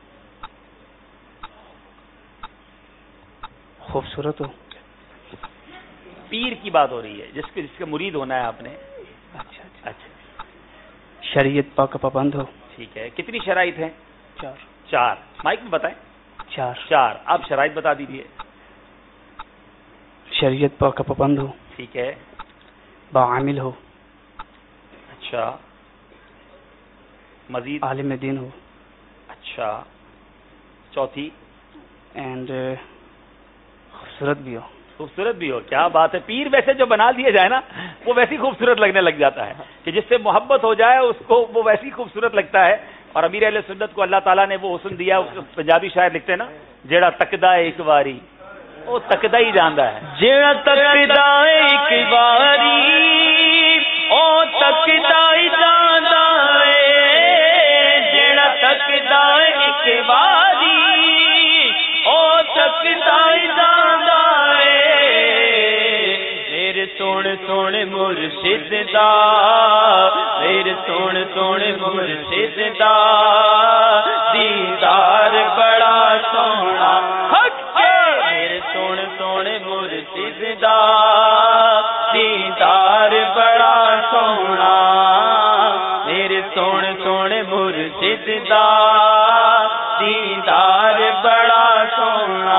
خوبصورت ہو. پیر کی بات ہو رہی ہے، جس کا مرید ہونا ہے آپ نے. اچھا. شریعت پاک کا پابند ہو. ٹھیک ہے. کتنی شرائط ہیں؟ 4. مائک میں بتائیں. 4. آپ شرائط بتا دیجئے. شریعت پاک کا پابند ہو. ٹھیک ہے. باعامل ہو. اچھا. مزید عالم دین ہو. اچھا. چوتھی. اینڈ خوبصورت بھی ہو. خوبصورت بھی ہو. کیا بات ہے. پیر ویسے جو بنا دیا جائے نا وہ ویسی خوبصورت لگنے لگ جاتا ہے کہ جس سے محبت ہو جائے اس کو وہ ویسی خوبصورت لگتا ہے. اور امیر اہل سنت کو اللہ تعالیٰ نے وہ حسن دیا. پنجابی شاعر لکھتے ہیں نا، جیڑا تکدا ایک باری وہ تکدا ہی جاندا ہے. جیڑا تکدا ایک باری او تکدا ہی جاندا ہے. جیڑا تکدا ایک باری او تکدا ہی جاندا ہے. میرے سونے سونے مرشد دا، میرے سونے سونے مرشد دا دیدار بڑا سونا. میرے سونے سونے مرشد دا دیدار بڑا سونا. میرے سونے سونے مرشد دا دیدار بڑا سونا.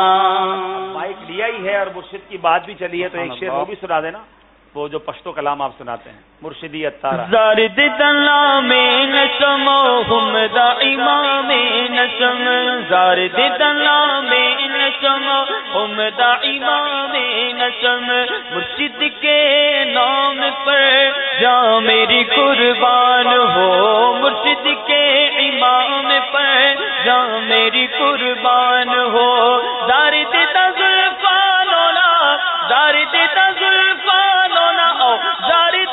مائک لیا ہی ہے اور مرشد کی بات بھی چلی ہے تو ایک شعر وہ بھی سنا دینا، وہ جو پشتو کلام آپ سناتے ہیں. مرشدی اتارا زارد دلا میں نسم ہم دا امام نسم. زارد دلا میں نسم ہم دا امام نسم. مرشد کے نام پر جا میری قربان ہو. مرشد کے امام پر جا میری قربان ہو. زارد تزلفانونا زارد تزلفانونا او زارد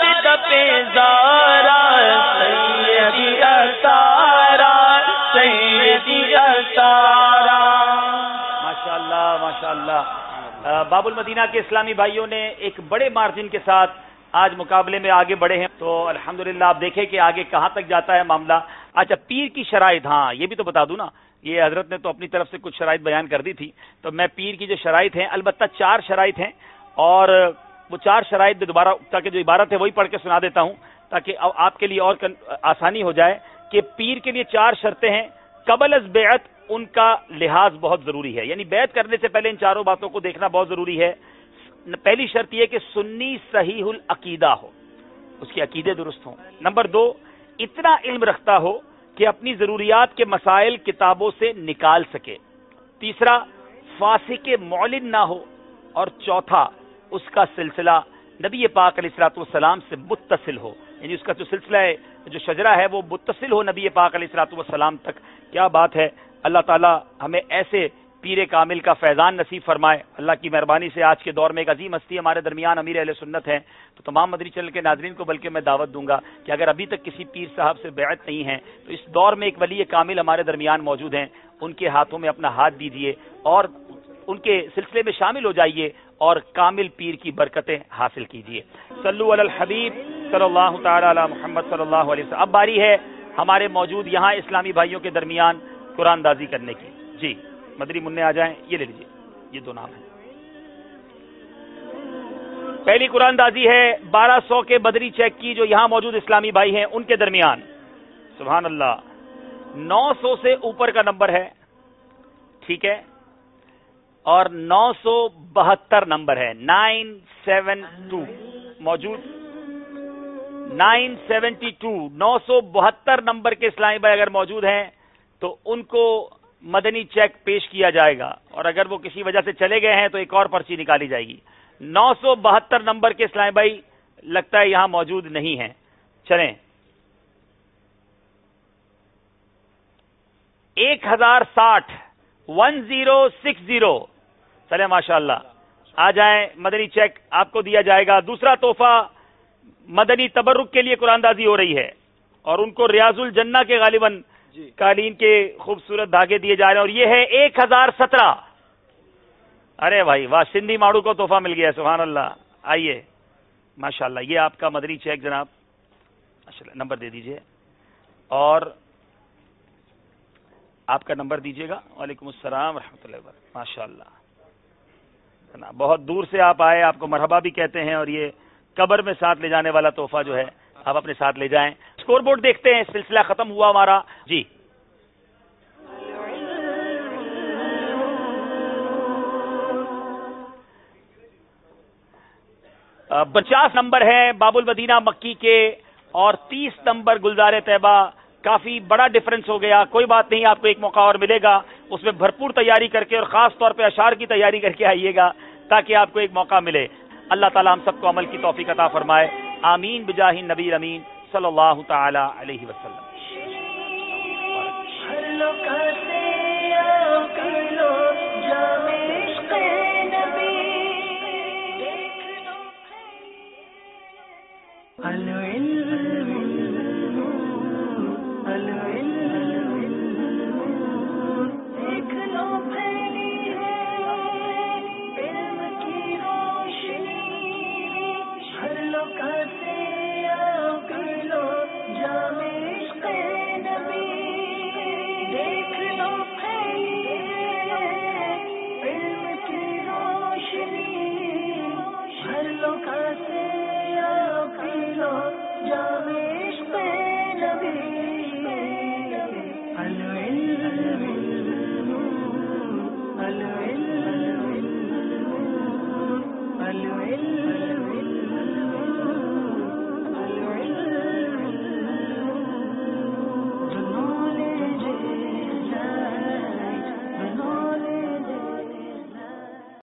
پیزارا سیدی اتارا سیدی اتارا. ماشاءاللہ ماشاءاللہ. باب المدینہ کے اسلامی بھائیوں نے ایک بڑے مارجن کے ساتھ آج مقابلے میں آگے بڑھے ہیں. تو الحمدللہ آپ دیکھیں کہ آگے کہاں تک جاتا ہے معاملہ. اچھا، پیر کی شرائط، ہاں یہ بھی تو بتا دوں نا. یہ حضرت نے تو اپنی طرف سے کچھ شرائط بیان کر دی تھی، تو میں پیر کی جو شرائط ہیں، البتہ 4 شرائط ہیں، اور وہ 4 شرائط دوبارہ تاکہ جو عبارت ہے وہی پڑھ کے سنا دیتا ہوں تاکہ آپ کے لیے اور آسانی ہو جائے کہ پیر کے لیے 4 شرطیں ہیں. قبل از بیعت ان کا لحاظ بہت ضروری ہے، یعنی بیعت کرنے سے پہلے ان 4 باتوں کو دیکھنا بہت ضروری ہے. پہلی شرط یہ کہ سنی صحیح العقیدہ ہو، اس کے عقیدے درست ہوں. نمبر 2، اتنا علم رکھتا ہو کہ اپنی ضروریات کے مسائل کتابوں سے نکال سکے. تیسرا، فاسق معلن نہ ہو. اور چوتھا، اس کا سلسلہ نبی پاک علیہ الصلوۃ والسلام سے متصل ہو، یعنی اس کا جو سلسلہ ہے، جو شجرہ ہے وہ متصل ہو نبی پاک علیہ الصلوۃ والسلام تک. کیا بات ہے. اللہ تعالی ہمیں ایسے پیر کامل کا فیضان نصیب فرمائے. اللہ کی مہربانی سے آج کے دور میں ایک عظیم ہستی ہمارے درمیان امیر اہل سنت ہیں. تو تمام مدنی چینل کے ناظرین کو بلکہ میں دعوت دوں گا کہ اگر ابھی تک کسی پیر صاحب سے بیعت نہیں ہے تو اس دور میں ایک ولی کامل ہمارے درمیان موجود ہیں، ان کے ہاتھوں میں اپنا ہاتھ دیجیے اور ان کے سلسلے میں شامل ہو جائیے اور کامل پیر کی برکتیں حاصل کیجیے. صلو علی الحبیب صلی اللہ تعالی علی محمد صلی اللہ علیہ وسلم. اب باری ہے ہمارے موجود یہاں اسلامی بھائیوں کے درمیان قرآن دازی کرنے کی. جی مدری منع آ جائیں، یہ لے لیجیے، یہ 2 نام ہیں. پہلی قرآن دازی ہے 1200 کے بدری چیک کی جو یہاں موجود اسلامی بھائی ہیں ان کے درمیان. سبحان اللہ. 900 سے اوپر کا نمبر ہے، ٹھیک ہے، اور 972 نمبر ہے. 972 موجود. 972 972 نمبر کے اسلامی بھائی اگر موجود ہیں تو ان کو مدنی چیک پیش کیا جائے گا، اور اگر وہ کسی وجہ سے چلے گئے ہیں تو ایک اور پرچی نکالی جائے گی. 972 نمبر کے اسلامی بھائی لگتا ہے یہاں موجود نہیں ہیں. چلیں 1060 1060 چلیں ماشاءاللہ آ جائیں. مدنی چیک آپ کو دیا جائے گا. دوسرا تحفہ مدنی تبرک کے لیے قرآن دازی ہو رہی ہے اور ان کو ریاض الجنہ کے غالباً قالین کے خوبصورت دھاگے دیے جا رہے ہیں، اور یہ ہے 1017. ارے بھائی واہ، سندھی ماڑو کو تحفہ مل گیا. سبحان اللہ. آئیے ماشاءاللہ، یہ آپ کا مدنی چیک جناب. نمبر دے دیجئے. اور آپ کا نمبر دیجیے گا. وعلیکم السلام ورحمۃ اللہ وبرکاتہ. ماشاء اللہ، بہت دور سے آپ آئے، آپ کو مرحبا بھی کہتے ہیں، اور یہ قبر میں ساتھ لے جانے والا تحفہ جو ہے آپ اپنے ساتھ لے جائیں. اسکور بورڈ دیکھتے ہیں، سلسلہ ختم ہوا ہمارا. جی 50 نمبر ہے باب المدینہ مکی کے، اور 30 نمبر گلزار طیبہ. کافی بڑا ڈفرنس ہو گیا. کوئی بات نہیں، آپ کو ایک موقع اور ملے گا، اس میں بھرپور تیاری کر کے اور خاص طور پہ اشعار کی تیاری کر کے آئیے گا تاکہ آپ کو ایک موقع ملے. اللہ تعالی ہم سب کو عمل کی توفیق عطا فرمائے. آمین بجاہ النبی امین صلی اللہ تعالی علیہ وسلم.